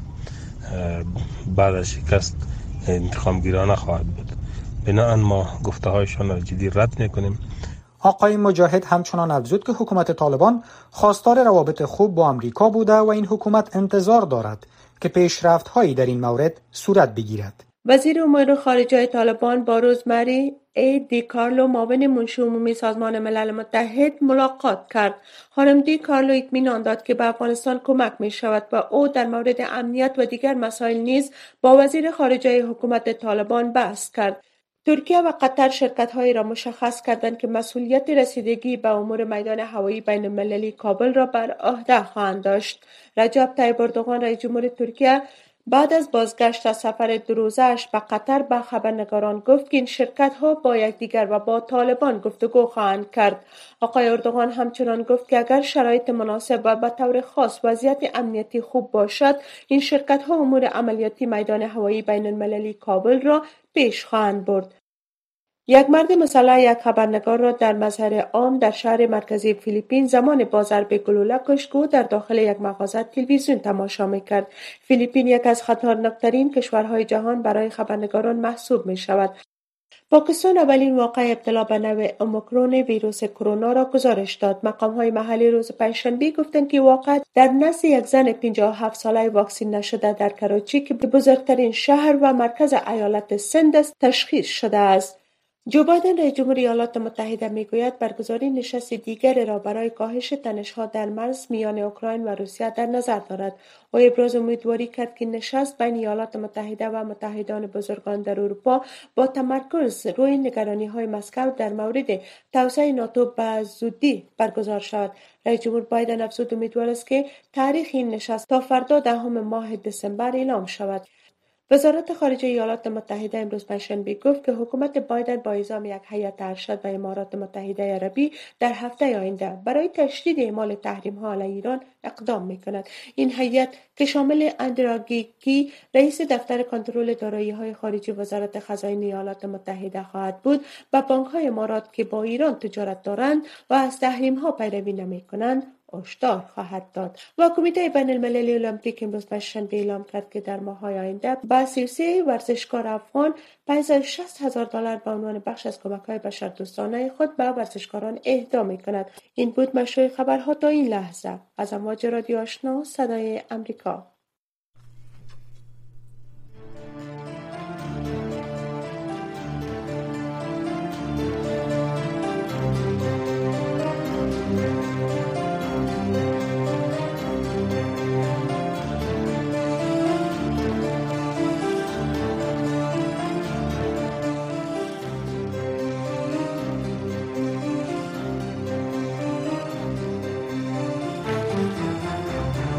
بعد از شکست انتقامگیرانه خواهد بود. بناهن ما گفته‌هایشان را جدی رد می‌کنیم. آقای مجاهد همچنان افزود که حکومت طالبان خواستار روابط خوب با آمریکا بوده و این حکومت انتظار دارد که پیشرفت‌هایی در این مورد صورت بگیرد. وزیر امور خارجه طالبان با روزمری دی کارلو معاون منشی عمومی سازمان ملل متحد ملاقات کرد. خانم دی کارلو اطمینان داد که به افغانستان کمک می شود و او در مورد امنیت و دیگر مسائل نیز با وزیر خارجه حکومت طالبان بحث کرد. ترکیه و قطر شرکت‌هایی را مشخص کردند که مسئولیت رسیدگی به امور میدان هوایی بین المللی کابل را بر عهده خواهند داشت. رجب طیب اردوغان رئیس جمهور ترکیه بعد از بازگشت از سفر 2 روزه‌اش به قطر به خبرنگاران گفت که این شرکت‌ها با یکدیگر و با طالبان گفتگو خواهند کرد. آقای اردوغان همچنان گفت که اگر شرایط مناسب و به طور خاص وضعیت امنیتی خوب باشد، این شرکت‌ها امور عملیاتی میدان هوایی بین المللی کابل را پیش خواهند برد. یک مرد مسلح یک خبرنگار را در مظهر عام در شهر مرکزی فیلیپین زمان با ضرب گلوله کشت و در داخل یک مغازه تلویزیون تماشا می‌کرد. فیلیپین یک از خطرناکترین کشورهای جهان برای خبرنگاران محسوب می‌شود. پاکستان اولین واقع ابتلا به نوع اومیکرون ویروس کرونا را گزارش داد. مقام‌های محلی روز پنجشنبه گفتند که واقع در نزد یک زن 57 ساله واکسین نشده در کراچی که بزرگترین شهر و مرکز ایالت سند است تشخیص شده است. جو بایدن رئیس جمهور ایالات متحده میگوید برگزاری نشست دیگری را برای کاهش تنش‌ها در مرز میان اوکراین و روسیه در نظر دارد. او ابراز امیدواری کرد که نشست بین ایالات متحده و متحدان بزرگان در اروپا با تمرکز روی نگرانی‌های مسکو در مورد توسعه ناتو به زودی برگزار شود. رئیس جمهور بایدن افزود امیدوار است که تاریخ این نشست تا فردا 10 ماه دسامبر اعلام شود. وزارت خارجه ایالات متحده امروز پنجشنبه گفت که حکومت بایدن با اعزام یک هیئت ارشد به امارات متحده عربی در هفته آینده برای تشدید اعمال تحریم‌ها علیه ایران اقدام می‌کند. این هیئت که شامل اندرا گیکی رئیس دفتر کنترل دارایی‌های خارجی وزارت خزائن ایالات متحده خواهد بود، به بانک‌های امارات که با ایران تجارت دارند و از تحریم‌ها پیروی نمی‌کنند هشدار خواهد داد. و کمیته بین المللی المپیک امروز پنجشنبه اعلام کرد که در ماه‌های آینده با 33 ورزشکار افغان $560,000 به عنوان بخش از کمک‌های بشردوستانه خود به ورزشکاران اهدا می‌کند. این بود مشروع خبرها تا این لحظه. از امواج رادیو آشنا صدای امریکا.